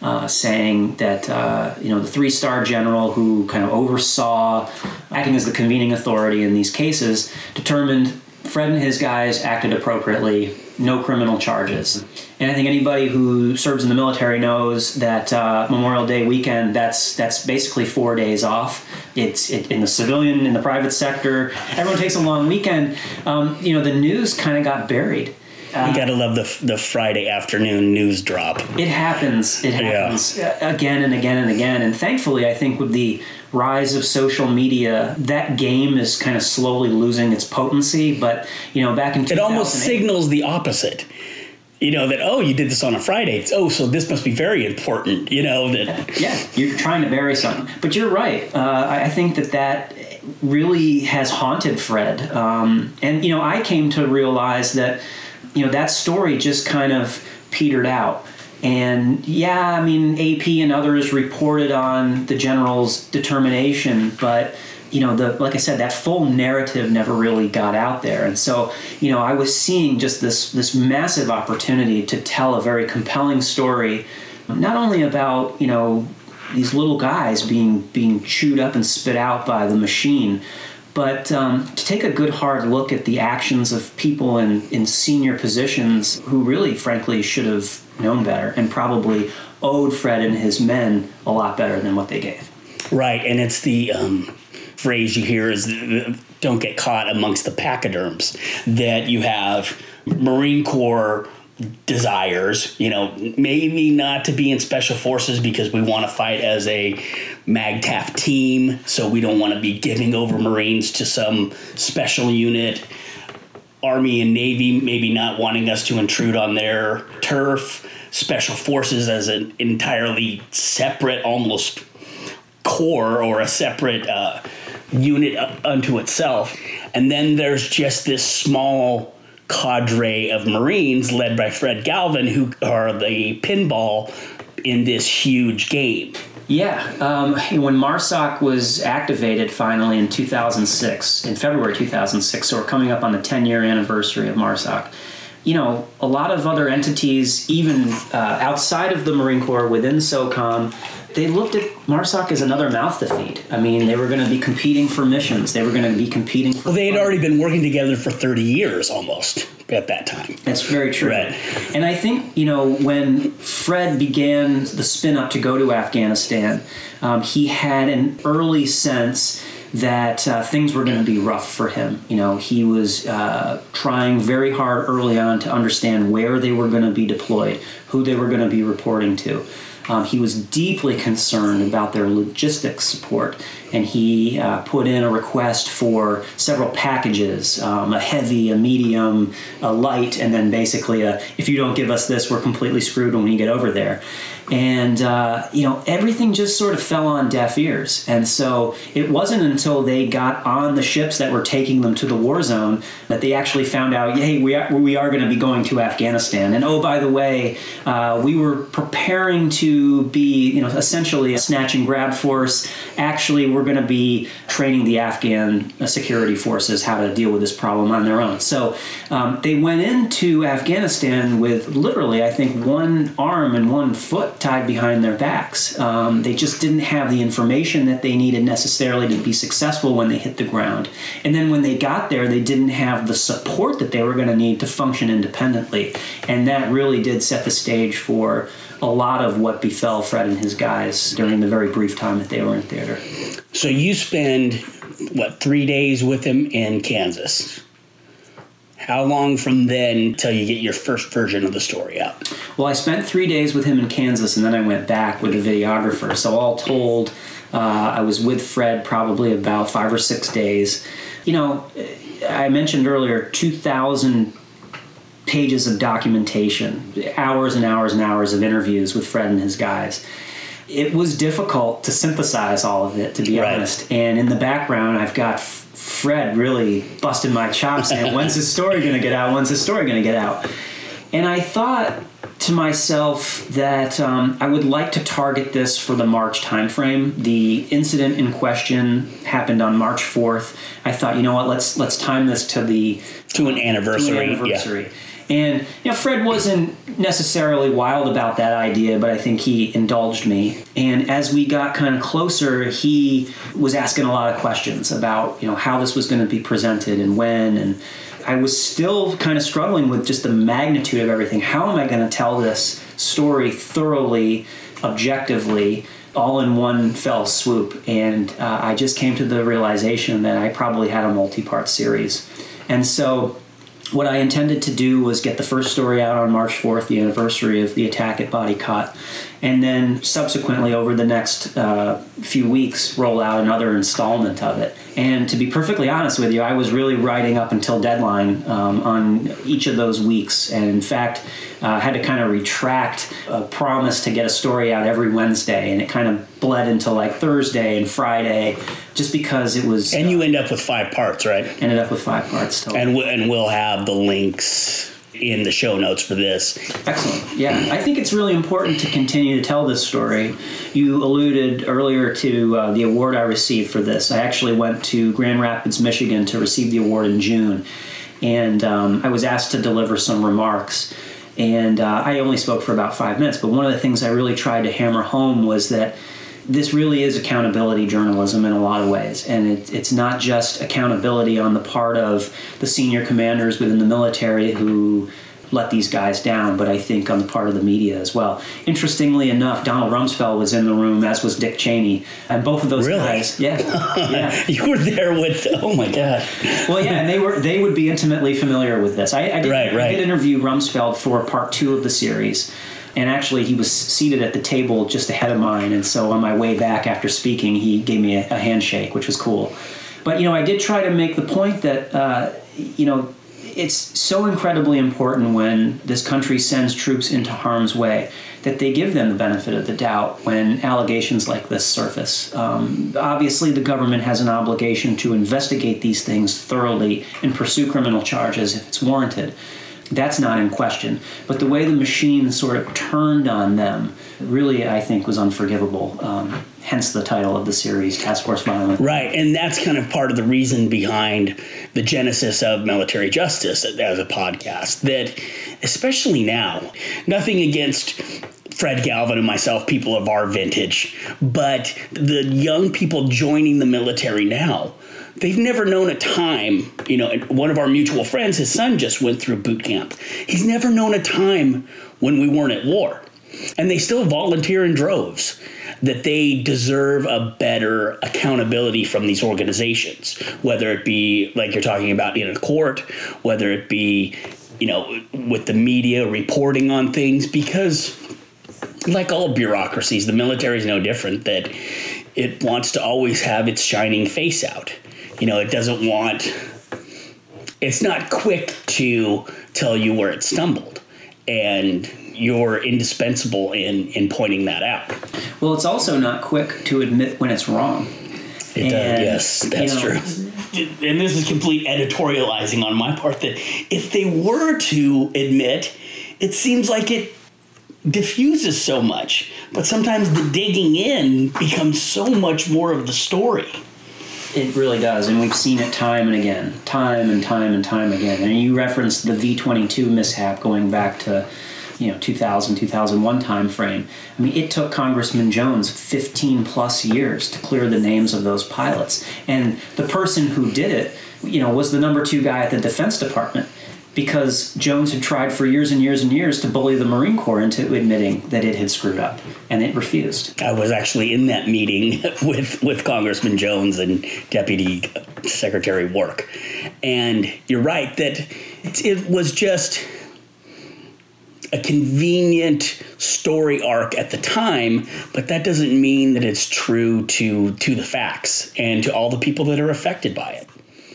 saying that, the 3-star general who kind of oversaw acting as the convening authority in these cases determined Fred and his guys acted appropriately, no criminal charges. And I think anybody who serves in the military knows that Memorial Day weekend, that's basically 4 days off. It's in the civilian, in the private sector. Everyone takes a long weekend. The news kind of got buried. You gotta love the Friday afternoon news drop. It happens. Again and again and again. And thankfully, I think with the rise of social media, that game is kind of slowly losing its potency. But, back in 2008... It almost signals the opposite. That, you did this on a Friday. So this must be very important, that... Yeah, you're trying to bury something. But you're right. I think that really has haunted Fred. And, I came to realize that, that story just kind of petered out. And yeah, I mean, AP and others reported on the general's determination, but like I said, that full narrative never really got out there. And so, I was seeing just this massive opportunity to tell a very compelling story, not only about, these little guys being chewed up and spit out by the machine, but to take a good hard look at the actions of people in senior positions who really, frankly, should have known better and probably owed Fred and his men a lot better than what they gave. Right, and it's the phrase you hear is don't get caught amongst the pachyderms, that you have Marine Corps desires, maybe not to be in special forces because we want to fight as a MAGTF team, so we don't want to be giving over Marines to some special unit. Army and Navy maybe not wanting us to intrude on their turf. Special forces as an entirely separate, almost corps or a separate unit unto itself. And then there's just this small cadre of Marines led by Fred Galvin who are the pinball in this huge game. Yeah, when MARSOC was activated finally in 2006, in February 2006, so we're coming up on the 10-year anniversary of MARSOC, a lot of other entities, even outside of the Marine Corps, within SOCOM, they looked at MARSOC as another mouth to feed. I mean, they were going to be competing for missions. They were going to be competing for... Well, they had already been working together for 30 years almost at that time. That's very true. Right. And I think, when Fred began the spin-up to go to Afghanistan, he had an early sense that things were going to be rough for him. He was trying very hard early on to understand where they were going to be deployed, who they were going to be reporting to. He was deeply concerned about their logistics support, and he put in a request for several packages, a heavy, a medium, a light, and then basically if you don't give us this, we're completely screwed when we get over there. And, everything just sort of fell on deaf ears. And so it wasn't until they got on the ships that were taking them to the war zone that they actually found out, hey, we are going to be going to Afghanistan. And, oh, by the way, we were preparing to be, essentially a snatch and grab force. Actually, we're going to be training the Afghan security forces how to deal with this problem on their own. So they went into Afghanistan with literally, I think, one arm and one foot tied behind their backs. They just didn't have the information that they needed necessarily to be successful when they hit the ground. And then when they got there, they didn't have the support that they were going to need to function independently. And that really did set the stage for a lot of what befell Fred and his guys during the very brief time that they were in theater. So you spend, 3 days with him in Kansas? How long from then till you get your first version of the story out? Well, I spent 3 days with him in Kansas, and then I went back with a videographer. So all told, I was with Fred probably about 5 or 6 days. I mentioned earlier 2,000 pages of documentation, hours and hours and hours of interviews with Fred and his guys. It was difficult to synthesize all of it, to be honest. And in the background, I've got Fred really busted my chops saying, when's his story going to get out? When's his story going to get out? And I thought to myself that I would like to target this for the March timeframe. The incident in question happened on March 4th. I thought, let's time this to an anniversary. Yeah. And Fred wasn't necessarily wild about that idea, but I think he indulged me. And as we got kind of closer, he was asking a lot of questions about how this was going to be presented and when. And I was still kind of struggling with just the magnitude of everything. How am I going to tell this story thoroughly, objectively, all in one fell swoop? And I just came to the realization that I probably had a multi-part series. And so what I intended to do was get the first story out on March 4th, the anniversary of the attack at Body Cot, and then subsequently over the next few weeks roll out another installment of it. And to be perfectly honest with you, I was really writing up until deadline on each of those weeks, and in fact had to kind of retract a promise to get a story out every Wednesday, and it kind of bled into like Thursday and Friday just because it was... And you end up with 5 parts, right? Ended up with 5 parts total. And we'll have the links in the show notes for this. Excellent. Yeah, I think it's really important to continue to tell this story. You alluded earlier to the award I received for this. I actually went to Grand Rapids, Michigan to receive the award in June, and I was asked to deliver some remarks. And I only spoke for about 5 minutes, but one of the things I really tried to hammer home was that this really is accountability journalism in a lot of ways. And it's not just accountability on the part of the senior commanders within the military who let these guys down, but I think on the part of the media as well. Interestingly enough, Donald Rumsfeld was in the room, as was Dick Cheney, and both of those guys. Yeah. You were there with, oh my God. Well, yeah, and they would be intimately familiar with this. I did interview Rumsfeld for part 2 of the series, and actually he was seated at the table just ahead of mine, and so on my way back after speaking, he gave me a handshake, which was cool. But, I did try to make the point that, it's so incredibly important when this country sends troops into harm's way that they give them the benefit of the doubt when allegations like this surface. Obviously, the government has an obligation to investigate these things thoroughly and pursue criminal charges if it's warranted. That's not in question. But the way the machine sort of turned on them really, I think, was unforgivable. Hence the title of the series, Task Force Violent. Right, and that's kind of part of the reason behind the genesis of Military Justice as a podcast, that especially now, nothing against Fred Galvin and myself, people of our vintage, but the young people joining the military now, they've never known a time, one of our mutual friends, his son just went through boot camp. He's never known a time when we weren't at war. And they still volunteer in droves, that they deserve a better accountability from these organizations, whether it be, like you're talking about, in a court, whether it be, with the media reporting on things, because like all bureaucracies, the military is no different, that it wants to always have its shining face out. It doesn't want, it's not quick to tell you where it stumbled, and you're indispensable in pointing that out. Well, it's also not quick to admit when it's wrong. It does, yes, that's true. And this is complete editorializing on my part, that if they were to admit, it seems like it diffuses so much, but sometimes the digging in becomes so much more of the story. It really does, and we've seen it time and again, time and time again. And you referenced the V-22 mishap going back to 2000, 2001 time frame. I mean, it took Congressman Jones 15 plus years to clear the names of those pilots. And the person who did it, was the number 2 guy at the Defense Department, because Jones had tried for years and years and years to bully the Marine Corps into admitting that it had screwed up, and it refused. I was actually in that meeting with Congressman Jones and Deputy Secretary Work. And you're right that it was just a convenient story arc at the time, but that doesn't mean that it's true to the facts and to all the people that are affected by it.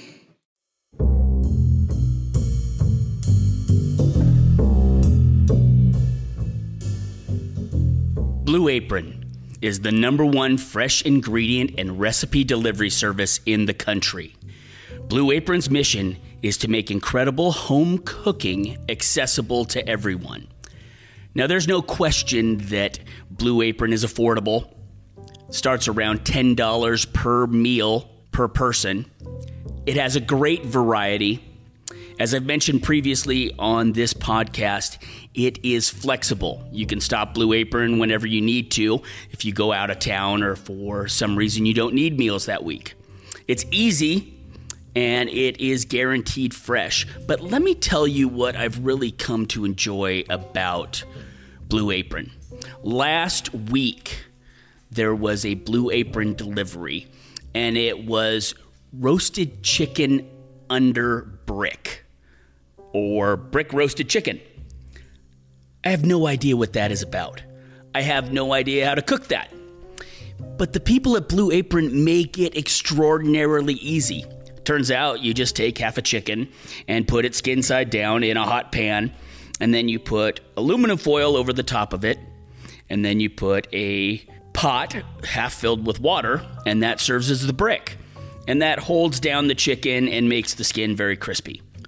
Blue Apron is the #1 fresh ingredient and recipe delivery service in the country. Blue Apron's mission is to make incredible home cooking accessible to everyone. Now, there's no question that Blue Apron is affordable. Starts around $10 per meal per person. It has a great variety. As I've mentioned previously on this podcast, it is flexible. You can stop Blue Apron whenever you need to if you go out of town or for some reason you don't need meals that week. It's easy and it is guaranteed fresh. But let me tell you what I've really come to enjoy about Blue Apron. Last week, there was a Blue Apron delivery, and it was roasted chicken under brick, or brick roasted chicken. I have no idea what that is about. I have no idea how to cook that. But the people at Blue Apron make it extraordinarily easy. Turns out you just take half a chicken and put it skin side down in a hot pan, and then you put aluminum foil over the top of it, and then you put a pot half filled with water, and that serves as the brick. And that holds down the chicken and makes the skin very crispy.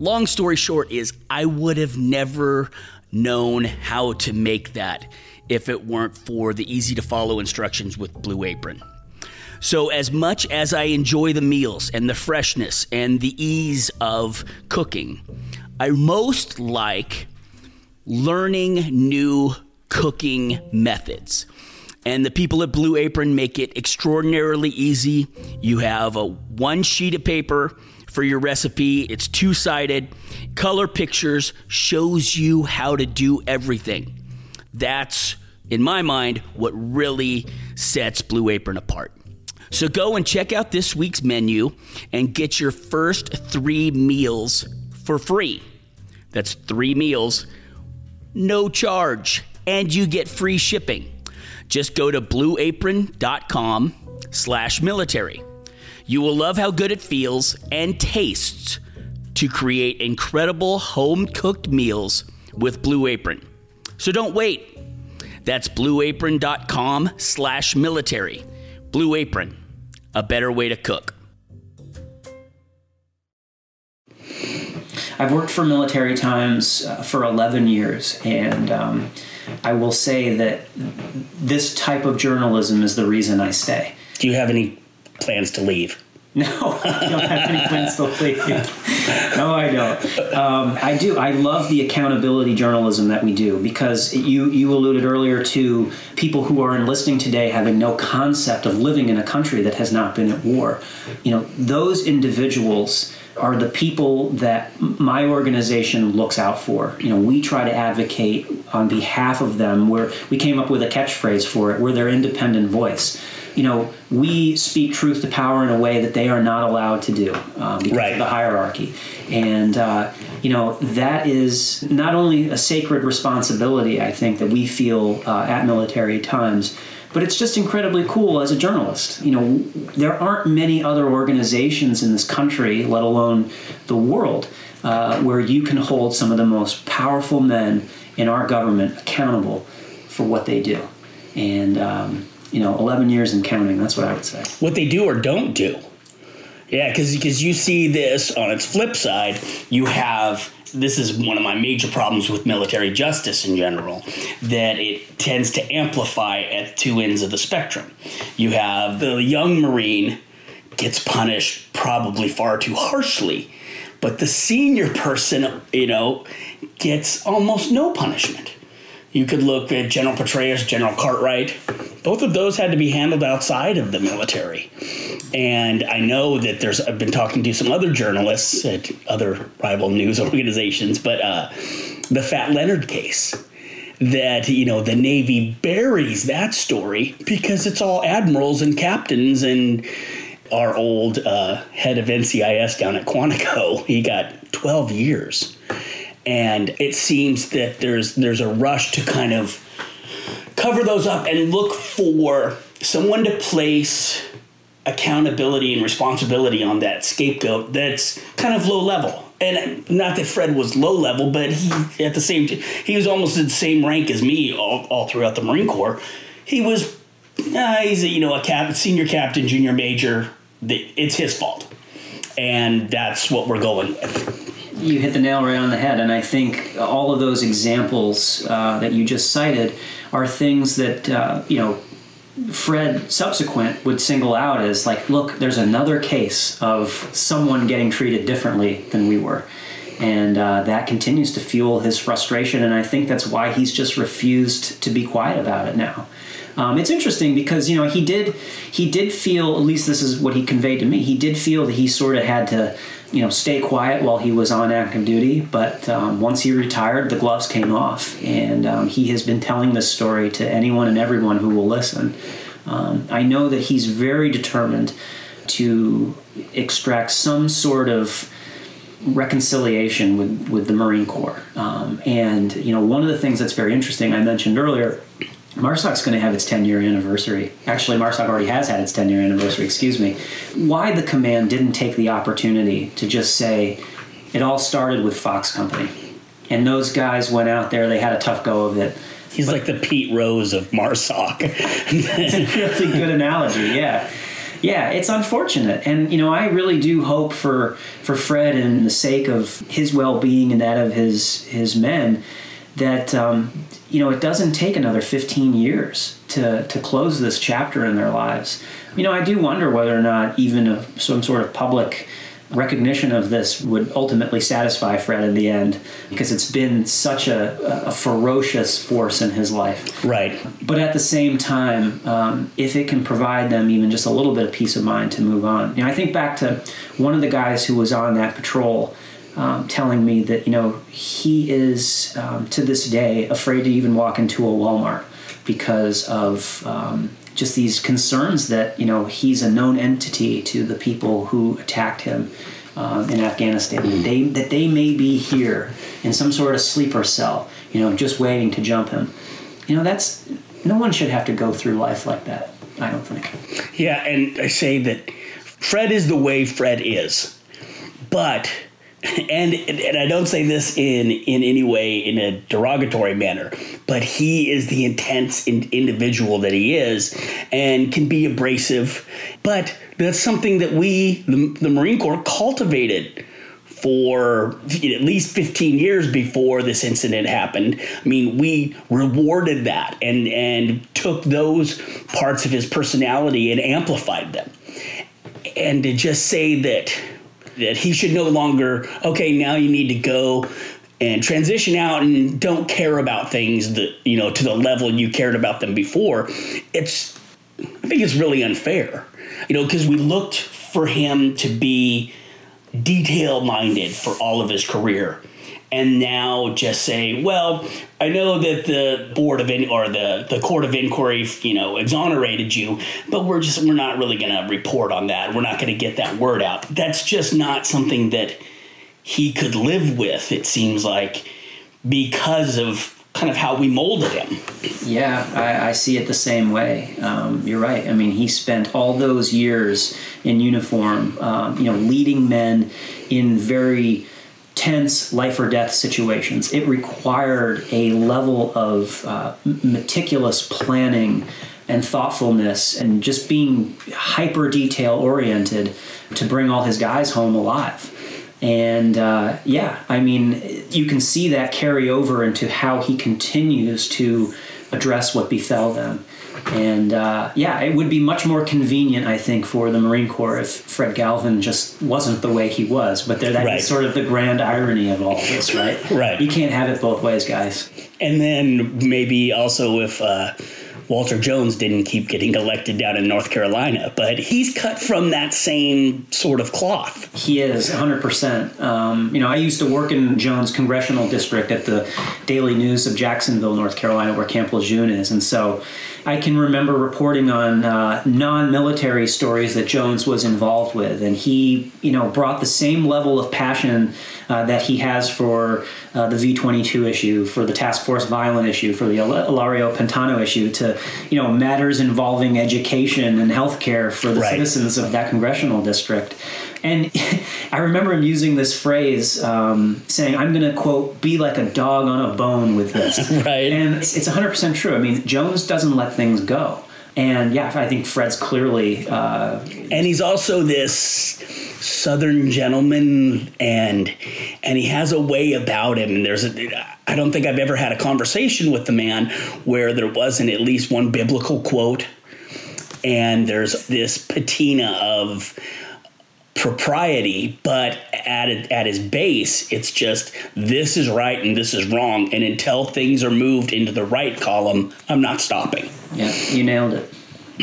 Long story short is I would have never known how to make that if it weren't for the easy to follow instructions with Blue Apron. So as much as I enjoy the meals and the freshness and the ease of cooking, I most like learning new cooking methods. And the people at Blue Apron make it extraordinarily easy. You have one sheet of paper for your recipe. It's two-sided. Color pictures shows you how to do everything. That's, in my mind, what really sets Blue Apron apart. So go and check out this week's menu and get your first 3 meals for free. That's 3 meals, no charge, and you get free shipping. Just go to blueapron.com/military. You will love how good it feels and tastes to create incredible home-cooked meals with Blue Apron. So don't wait. That's blueapron.com/military. Blue Apron, a better way to cook. I've worked for Military Times for 11 years, and I will say that this type of journalism is the reason I stay. Do you have any plans to leave? No, I don't have any plans to leave. No, I don't. I do. I love the accountability journalism that we do, because you alluded earlier to people who are enlisting today having no concept of living in a country that has not been at war. Those individuals are the people that my organization looks out for. We try to advocate on behalf of them. We came up with a catchphrase for it. We're their independent voice. We speak truth to power in a way that they are not allowed to do because of the hierarchy. And, that is not only a sacred responsibility, I think, that we feel at Military Times, but it's just incredibly cool as a journalist. There aren't many other organizations in this country, let alone the world, where you can hold some of the most powerful men in our government accountable for what they do. And, 11 years and counting, that's what I would say. What they do or don't do. Yeah, because you see this on its flip side. This is one of my major problems with military justice in general, that it tends to amplify at 2 ends of the spectrum. You have the young Marine gets punished probably far too harshly, but the senior person, gets almost no punishment. You could look at General Petraeus, General Cartwright. Both of those had to be handled outside of the military. And I know that I've been talking to some other journalists at other rival news organizations, but the Fat Leonard case, that, the Navy buries that story because it's all admirals and captains, and our old head of NCIS down at Quantico, he got 12 years. And it seems that there's a rush to kind of cover those up and look for someone to place accountability and responsibility on that scapegoat that's kind of low level. And not that Fred was low level, but he was almost in the same rank as me all throughout the Marine Corps. He was, he's a senior captain, junior major. It's his fault. And that's what we're going with. You hit the nail right on the head, and I think all of those examples that you just cited are things that, Fred subsequent would single out as like, look, there's another case of someone getting treated differently than we were. And that continues to fuel his frustration, and I think that's why he's just refused to be quiet about it now. It's interesting because, he did feel, at least this is what he conveyed to me, he did feel that he sort of had to, stay quiet while he was on active duty. But once he retired, the gloves came off. And he has been telling this story to anyone and everyone who will listen. I know that he's very determined to extract some sort of reconciliation with the Marine Corps. And one of the things that's very interesting, I mentioned earlier, MARSOC's going to have its 10-year anniversary. Actually, MARSOC already has had its 10-year anniversary, Why the command didn't take the opportunity to just say, it all started with Fox Company. And those guys went out there, they had a tough go of it. He's like the Pete Rose of MARSOC. It's a really good analogy, yeah. Yeah, it's unfortunate. And, I really do hope for Fred and the sake of his well-being and that of his men that, it doesn't take another 15 years to close this chapter in their lives. I do wonder whether or not even some sort of public recognition of this would ultimately satisfy Fred in the end, because it's been such a ferocious force in his life. Right. But at the same time, if it can provide them even just a little bit of peace of mind to move on. I think back to one of the guys who was on that patrol telling me that, he is, to this day, afraid to even walk into a Walmart because of just these concerns that, he's a known entity to the people who attacked him in Afghanistan. That they may be here in some sort of sleeper cell, just waiting to jump him. That's, no one should have to go through life like that, I don't think. Yeah, and I say that Fred is the way Fred is. But, and I don't say this in any way in a derogatory manner, but he is the intense individual that he is and can be abrasive. But that's something that we, the Marine Corps, cultivated for at least 15 years before this incident happened. I mean, we rewarded that and took those parts of his personality and amplified them. And to just say that he should no longer, okay, now you need to go and transition out and don't care about things that, to the level you cared about them before, I think it's really unfair, because we looked for him to be detail-minded for all of his career. And now just say, well, I know that the the court of inquiry, exonerated you, but we're not really going to report on that. We're not going to get that word out. That's just not something that he could live with, it seems like, because of kind of how we molded him. Yeah, I see it the same way. You're right. I mean, he spent all those years in uniform, leading men in very tense life or death situations. It required a level of meticulous planning and thoughtfulness and just being hyper detail oriented to bring all his guys home alive. And you can see that carry over into how he continues to address what befell them. And it would be much more convenient, I think, for the Marine Corps if Fred Galvin just wasn't the way he was. But that's sort of the grand irony of all this, right? Right. You can't have it both ways, guys. And then maybe also if Walter Jones didn't keep getting elected down in North Carolina, but he's cut from that same sort of cloth. He is 100%. I used to work in Jones' congressional district at the Daily News of Jacksonville, North Carolina, where Camp Lejeune is. And so I can remember reporting on non-military stories that Jones was involved with. And he, brought the same level of passion that he has for the V-22 issue, for the Task Force Violent issue, for the Ilario Pantano issue, to matters involving education and healthcare for the citizens of that congressional district. And I remember him using this phrase, saying, I'm going to, quote, be like a dog on a bone with this. Right. And it's 100% true. I mean, Jones doesn't let things go. And I think Fred's clearly... and he's also this Southern gentleman, and he has a way about him. I don't think I've ever had a conversation with the man where there wasn't at least one biblical quote, and there's this patina of propriety, but at his base, it's just, this is right and this is wrong, and until things are moved into the right column, I'm not stopping. Yeah, you nailed it.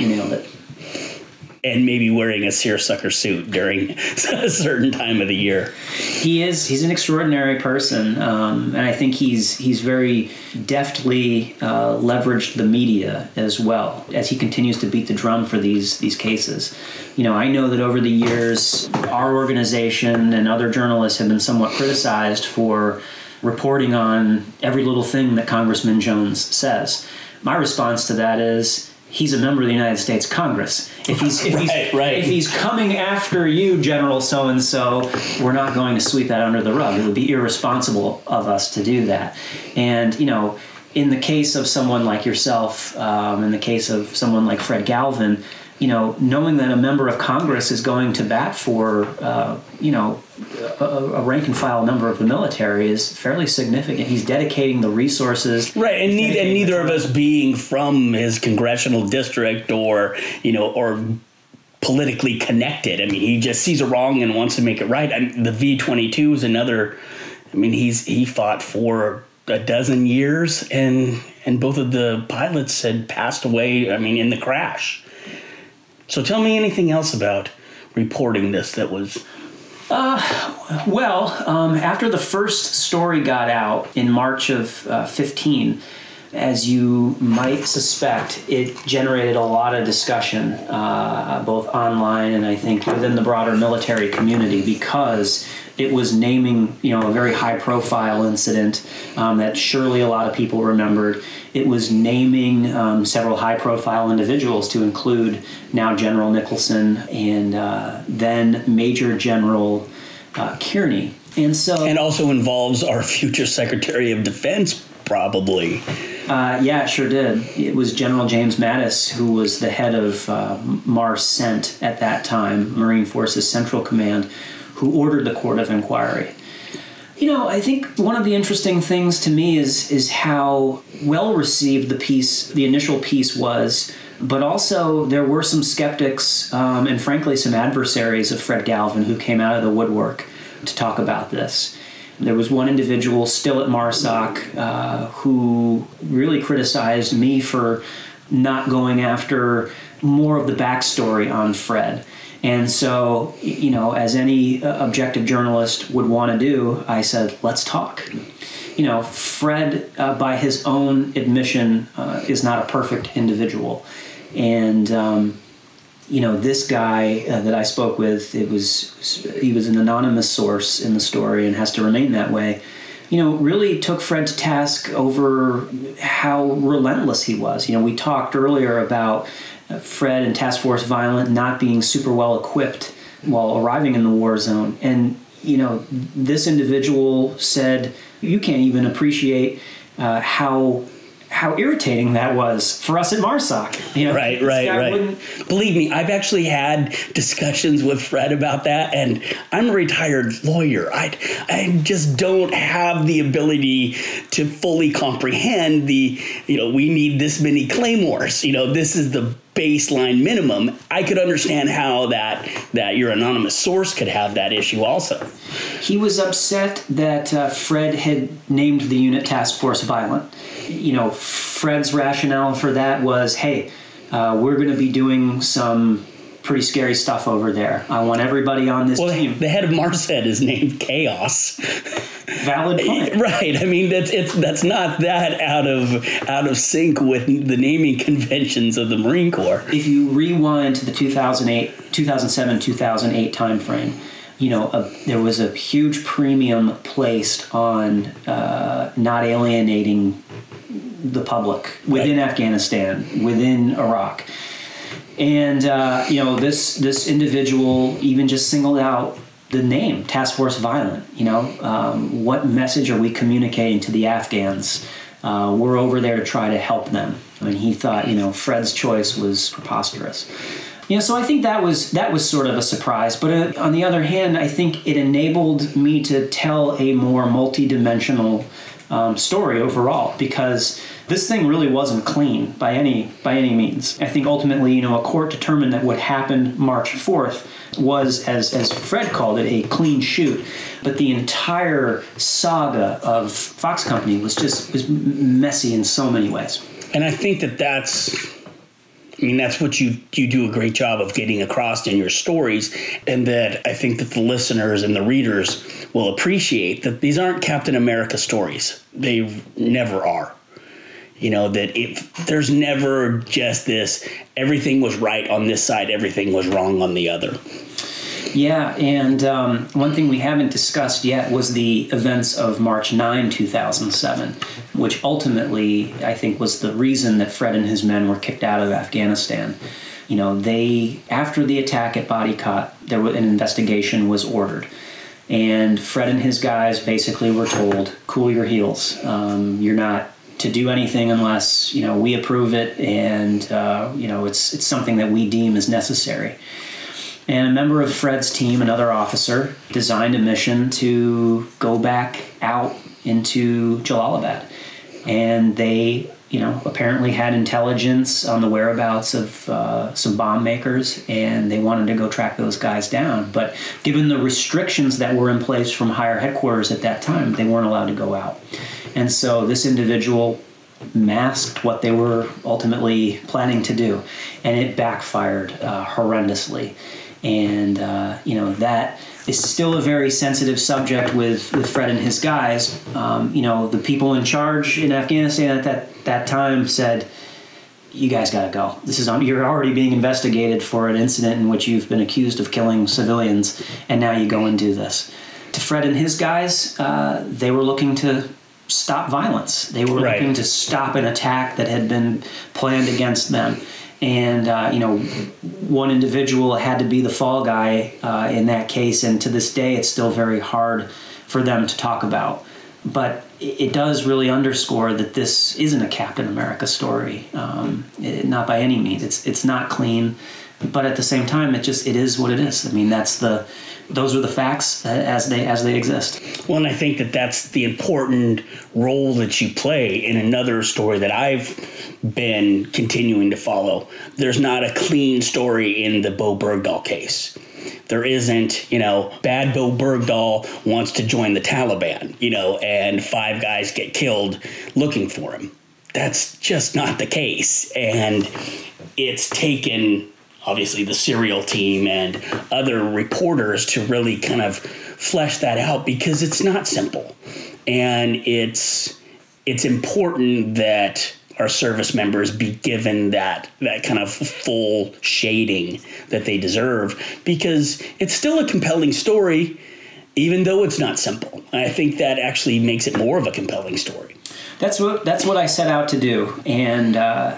And maybe wearing a seersucker suit during a certain time of the year. He's an extraordinary person, and I think he's very deftly leveraged the media as well as he continues to beat the drum for these cases. I know that over the years, our organization and other journalists have been somewhat criticized for reporting on every little thing that Congressman Jones says. My response to that is, he's a member of the United States Congress. If he's coming after you, General so-and-so, we're not going to sweep that under the rug. It would be irresponsible of us to do that. And, in the case of someone like yourself, in the case of someone like Fred Galvin, knowing that a member of Congress is going to bat for, a rank and file member of the military is fairly significant. He's dedicating the resources. Right, and neither of us being from his congressional district or politically connected. I mean, he just sees a wrong and wants to make it right. The V-22 is another. I mean, he fought for a dozen years, and both of the pilots had passed away, I mean, in the crash. So tell me anything else about reporting this that was... After the first story got out in March of 15, as you might suspect, it generated a lot of discussion, both online and I think within the broader military community, because it was naming, a very high-profile incident that surely a lot of people remembered. It was naming several high-profile individuals, to include now General Nicholson and then Major General Kearney. And also involves our future Secretary of Defense, probably. Yeah, it sure did. It was General James Mattis, who was the head of MARCENT at that time, Marine Forces Central Command, who ordered the court of inquiry. I think one of the interesting things to me is how well received the initial piece was, but also there were some skeptics and frankly some adversaries of Fred Galvin who came out of the woodwork to talk about this. There was one individual still at MARSOC who really criticized me for not going after more of the backstory on Fred. And so, as any objective journalist would want to do, I said, let's talk. Fred, by his own admission, is not a perfect individual. And, this guy that I spoke with, he was an anonymous source in the story and has to remain that way, really took Fred to task over how relentless he was. We talked earlier about Fred and Task Force Violent not being super well equipped while arriving in the war zone. And, this individual said, you can't even appreciate how irritating that was for us at MARSOC. Right. Believe me, I've actually had discussions with Fred about that, and I'm a retired lawyer. I just don't have the ability to fully comprehend we need this many claymores. This is the baseline minimum. I could understand how that your anonymous source could have that issue also. He was upset that Fred had named the unit Task Force Violent. Fred's rationale for that was, hey, we're going to be doing some pretty scary stuff over there. I want everybody on this team. The head of MARCENT is named Chaos. Valid point. Right. I mean, that's not that out of sync with the naming conventions of the Marine Corps. If you rewind to the 2007-2008 timeframe, there was a huge premium placed on not alienating the public within Afghanistan, within Iraq. And, this individual even just singled out the name, Task Force Violent. What message are we communicating to the Afghans? We're over there to try to help them. And he thought, Fred's choice was preposterous. So I think that was sort of a surprise. But on the other hand, I think it enabled me to tell a more multidimensional story overall, because this thing really wasn't clean by any means. I think ultimately, a court determined that what happened March 4th was, as Fred called it, a clean shoot. But the entire saga of Fox Company was messy in so many ways. And I think that's what you do a great job of getting across in your stories, and that I think that the listeners and the readers will appreciate that these aren't Captain America stories. They never are. That there's never just this, everything was right on this side, everything was wrong on the other. Yeah, and one thing we haven't discussed yet was the events of March 9, 2007, which ultimately, I think, was the reason that Fred and his men were kicked out of Afghanistan. After the attack at Bodycott, an investigation was ordered. And Fred and his guys basically were told, cool your heels. You're not to do anything unless, we approve it and, it's something that we deem as necessary. And a member of Fred's team, another officer, designed a mission to go back out into Jalalabad. And they, apparently had intelligence on the whereabouts of some bomb makers, and they wanted to go track those guys down. But given the restrictions that were in place from higher headquarters at that time, they weren't allowed to go out. And so this individual masked what they were ultimately planning to do, and it backfired horrendously. And, that is still a very sensitive subject with Fred and his guys. The people in charge in Afghanistan at that time said, you guys got to go. You're already being investigated for an incident in which you've been accused of killing civilians, and now you go and do this. To Fred and his guys, they were looking to stop violence. They were looking to stop an attack that had been planned against them. And, one individual had to be the fall guy in that case. And to this day, it's still very hard for them to talk about. But it does really underscore that this isn't a Captain America story, not by any means. It's not clean. But at the same time, it is what it is. I mean, those are the facts as they exist. Well, and I think that's the important role that you play in another story that I've been continuing to follow. There's not a clean story in the Bowe Bergdahl case. There isn't, bad Bowe Bergdahl wants to join the Taliban, and 5 guys get killed looking for him. That's just not the case. And it's taken, obviously, the Serial team and other reporters to really kind of flesh that out, because it's not simple. And it's important that our service members be given that kind of full shading that they deserve, because it's still a compelling story, even though it's not simple. And I think that actually makes it more of a compelling story. That's what I set out to do. And,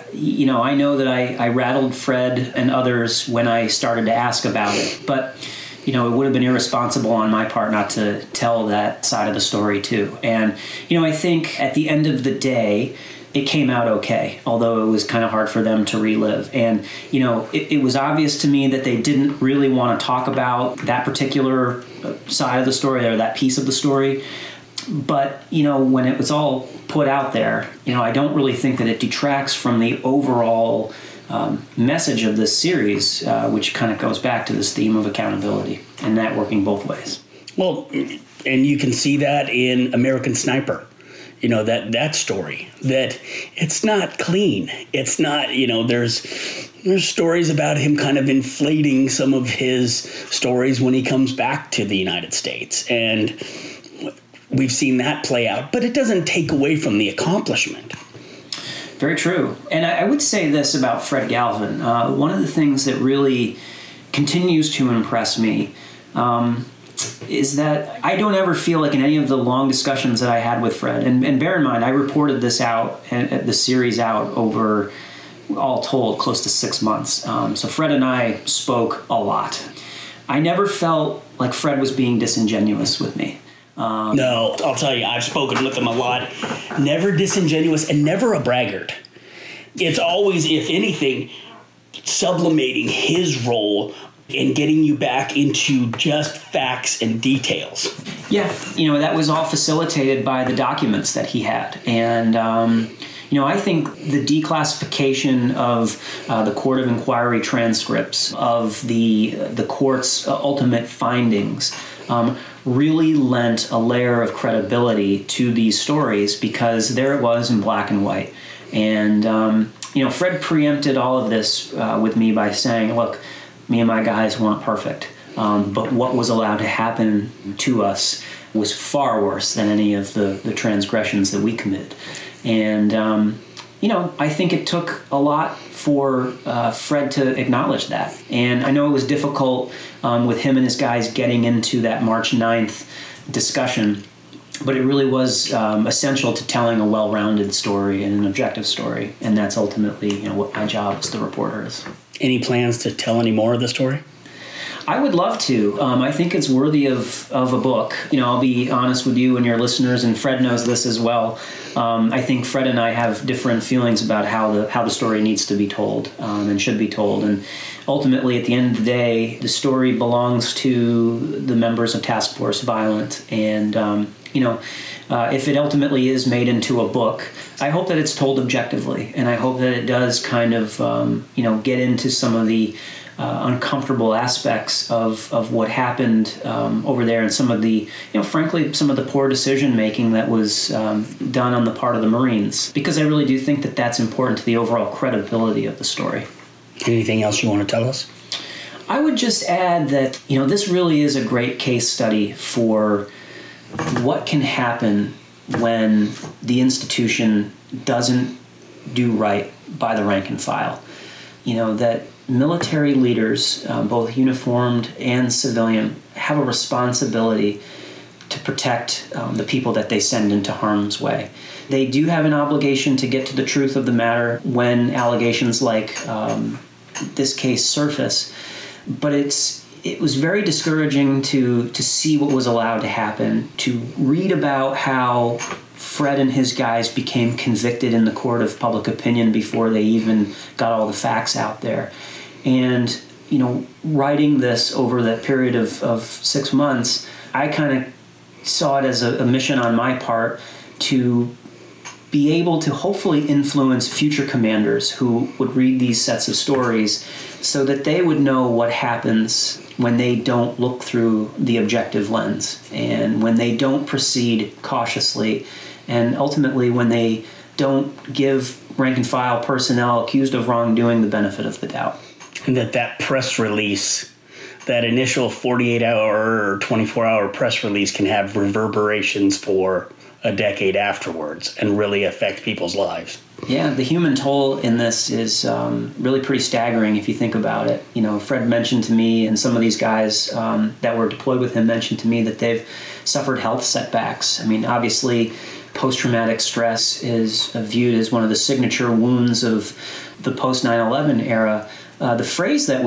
I know that I rattled Fred and others when I started to ask about it. But, it would have been irresponsible on my part not to tell that side of the story, too. And, I think at the end of the day, it came out okay, although it was kind of hard for them to relive. And, it was obvious to me that they didn't really want to talk about that particular side of the story or that piece of the story. But, when it was all put out there, I don't really think that it detracts from the overall message of this series, which kind of goes back to this theme of accountability and that working both ways. Well, and you can see that in American Sniper. That story, that it's not clean. It's not, there's stories about him kind of inflating some of his stories when he comes back to the United States. And we've seen that play out, but it doesn't take away from the accomplishment. Very true. And I would say this about Fred Galvin. One of the things that really continues to impress me is that I don't ever feel like in any of the long discussions that I had with Fred, and bear in mind, I reported this out, the series out over, all told, close to 6 months. So Fred and I spoke a lot. I never felt like Fred was being disingenuous with me. No, I'll tell you, I've spoken with him a lot. Never disingenuous and never a braggart. It's always, if anything, sublimating his role in getting you back into just facts and details. Yeah, that was all facilitated by the documents that he had. And, I think the declassification of the Court of Inquiry transcripts of the court's ultimate findings really lent a layer of credibility to these stories, because there it was in black and white. And, Fred preempted all of this with me by saying, look, me and my guys weren't perfect, but what was allowed to happen to us was far worse than any of the transgressions that we committed. And, I think it took a lot for Fred to acknowledge that. And I know it was difficult with him and his guys getting into that March 9th discussion, but it really was essential to telling a well-rounded story and an objective story. And that's ultimately, what my job as the reporter is. Any plans to tell any more of the story? I would love to. I think it's worthy of a book. I'll be honest with you and your listeners, and Fred knows this as well. I think Fred and I have different feelings about how the story needs to be told and should be told. And ultimately, at the end of the day, the story belongs to the members of Task Force Violent. And, if it ultimately is made into a book, I hope that it's told objectively. And I hope that it does kind of, get into some of the uncomfortable aspects of what happened over there, and some of the, frankly, some of the poor decision making that was done on the part of the Marines, because I really do think that that's important to the overall credibility of the story. Anything else you want to tell us? I would just add that, this really is a great case study for what can happen when the institution doesn't do right by the rank and file. That military leaders, both uniformed and civilian, have a responsibility to protect the people that they send into harm's way. They do have an obligation to get to the truth of the matter when allegations like this case surface, but it was very discouraging to see what was allowed to happen, to read about how Fred and his guys became convicted in the court of public opinion before they even got all the facts out there. And, writing this over that period of 6 months, I kind of saw it as a mission on my part to be able to hopefully influence future commanders who would read these sets of stories so that they would know what happens when they don't look through the objective lens, and when they don't proceed cautiously, and ultimately when they don't give rank and file personnel accused of wrongdoing the benefit of the doubt. And that press release, that initial 48-hour or 24-hour press release, can have reverberations for a decade afterwards and really affect people's lives. Yeah, the human toll in this is really pretty staggering if you think about it. Fred mentioned to me, and some of these guys that were deployed with him mentioned to me that they've suffered health setbacks. I mean, obviously, post-traumatic stress is viewed as one of the signature wounds of the post-9/11 era. The phrase that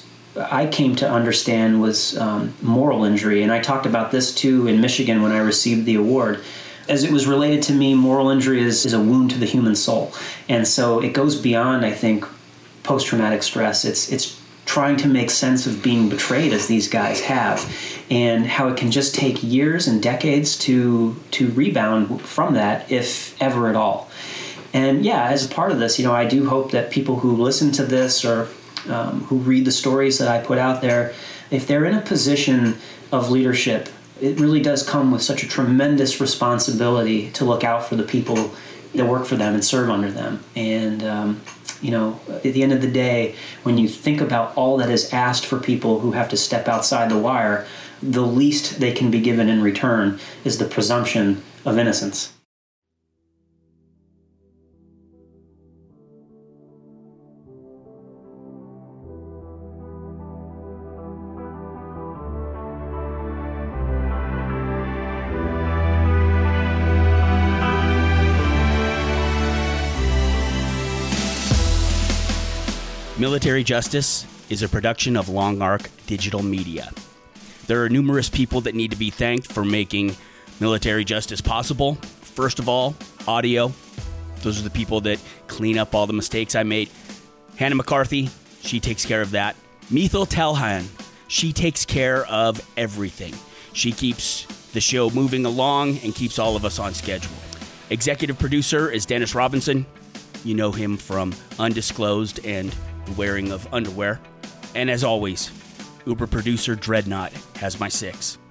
I came to understand was moral injury, and I talked about this too in Michigan when I received the award. As it was related to me, moral injury is a wound to the human soul. And so it goes beyond, I think, post-traumatic stress. It's trying to make sense of being betrayed, as these guys have, and how it can just take years and decades to rebound from that, if ever at all. And yeah, as a part of this, I do hope that people who listen to this or who read the stories that I put out there, if they're in a position of leadership, it really does come with such a tremendous responsibility to look out for the people that work for them and serve under them. And, at the end of the day, when you think about all that is asked for people who have to step outside the wire, the least they can be given in return is the presumption of innocence. Military Justice is a production of Long Arc Digital Media. There are numerous people that need to be thanked for making Military Justice possible. First of all, audio. Those are the people that clean up all the mistakes I made. Hannah McCarthy, she takes care of that. Mithil Telhan, she takes care of everything. She keeps the show moving along and keeps all of us on schedule. Executive producer is Dennis Robinson. You know him from Undisclosed and The Wearing of Underwear. And as always, Uber producer Dreadnought has my 6.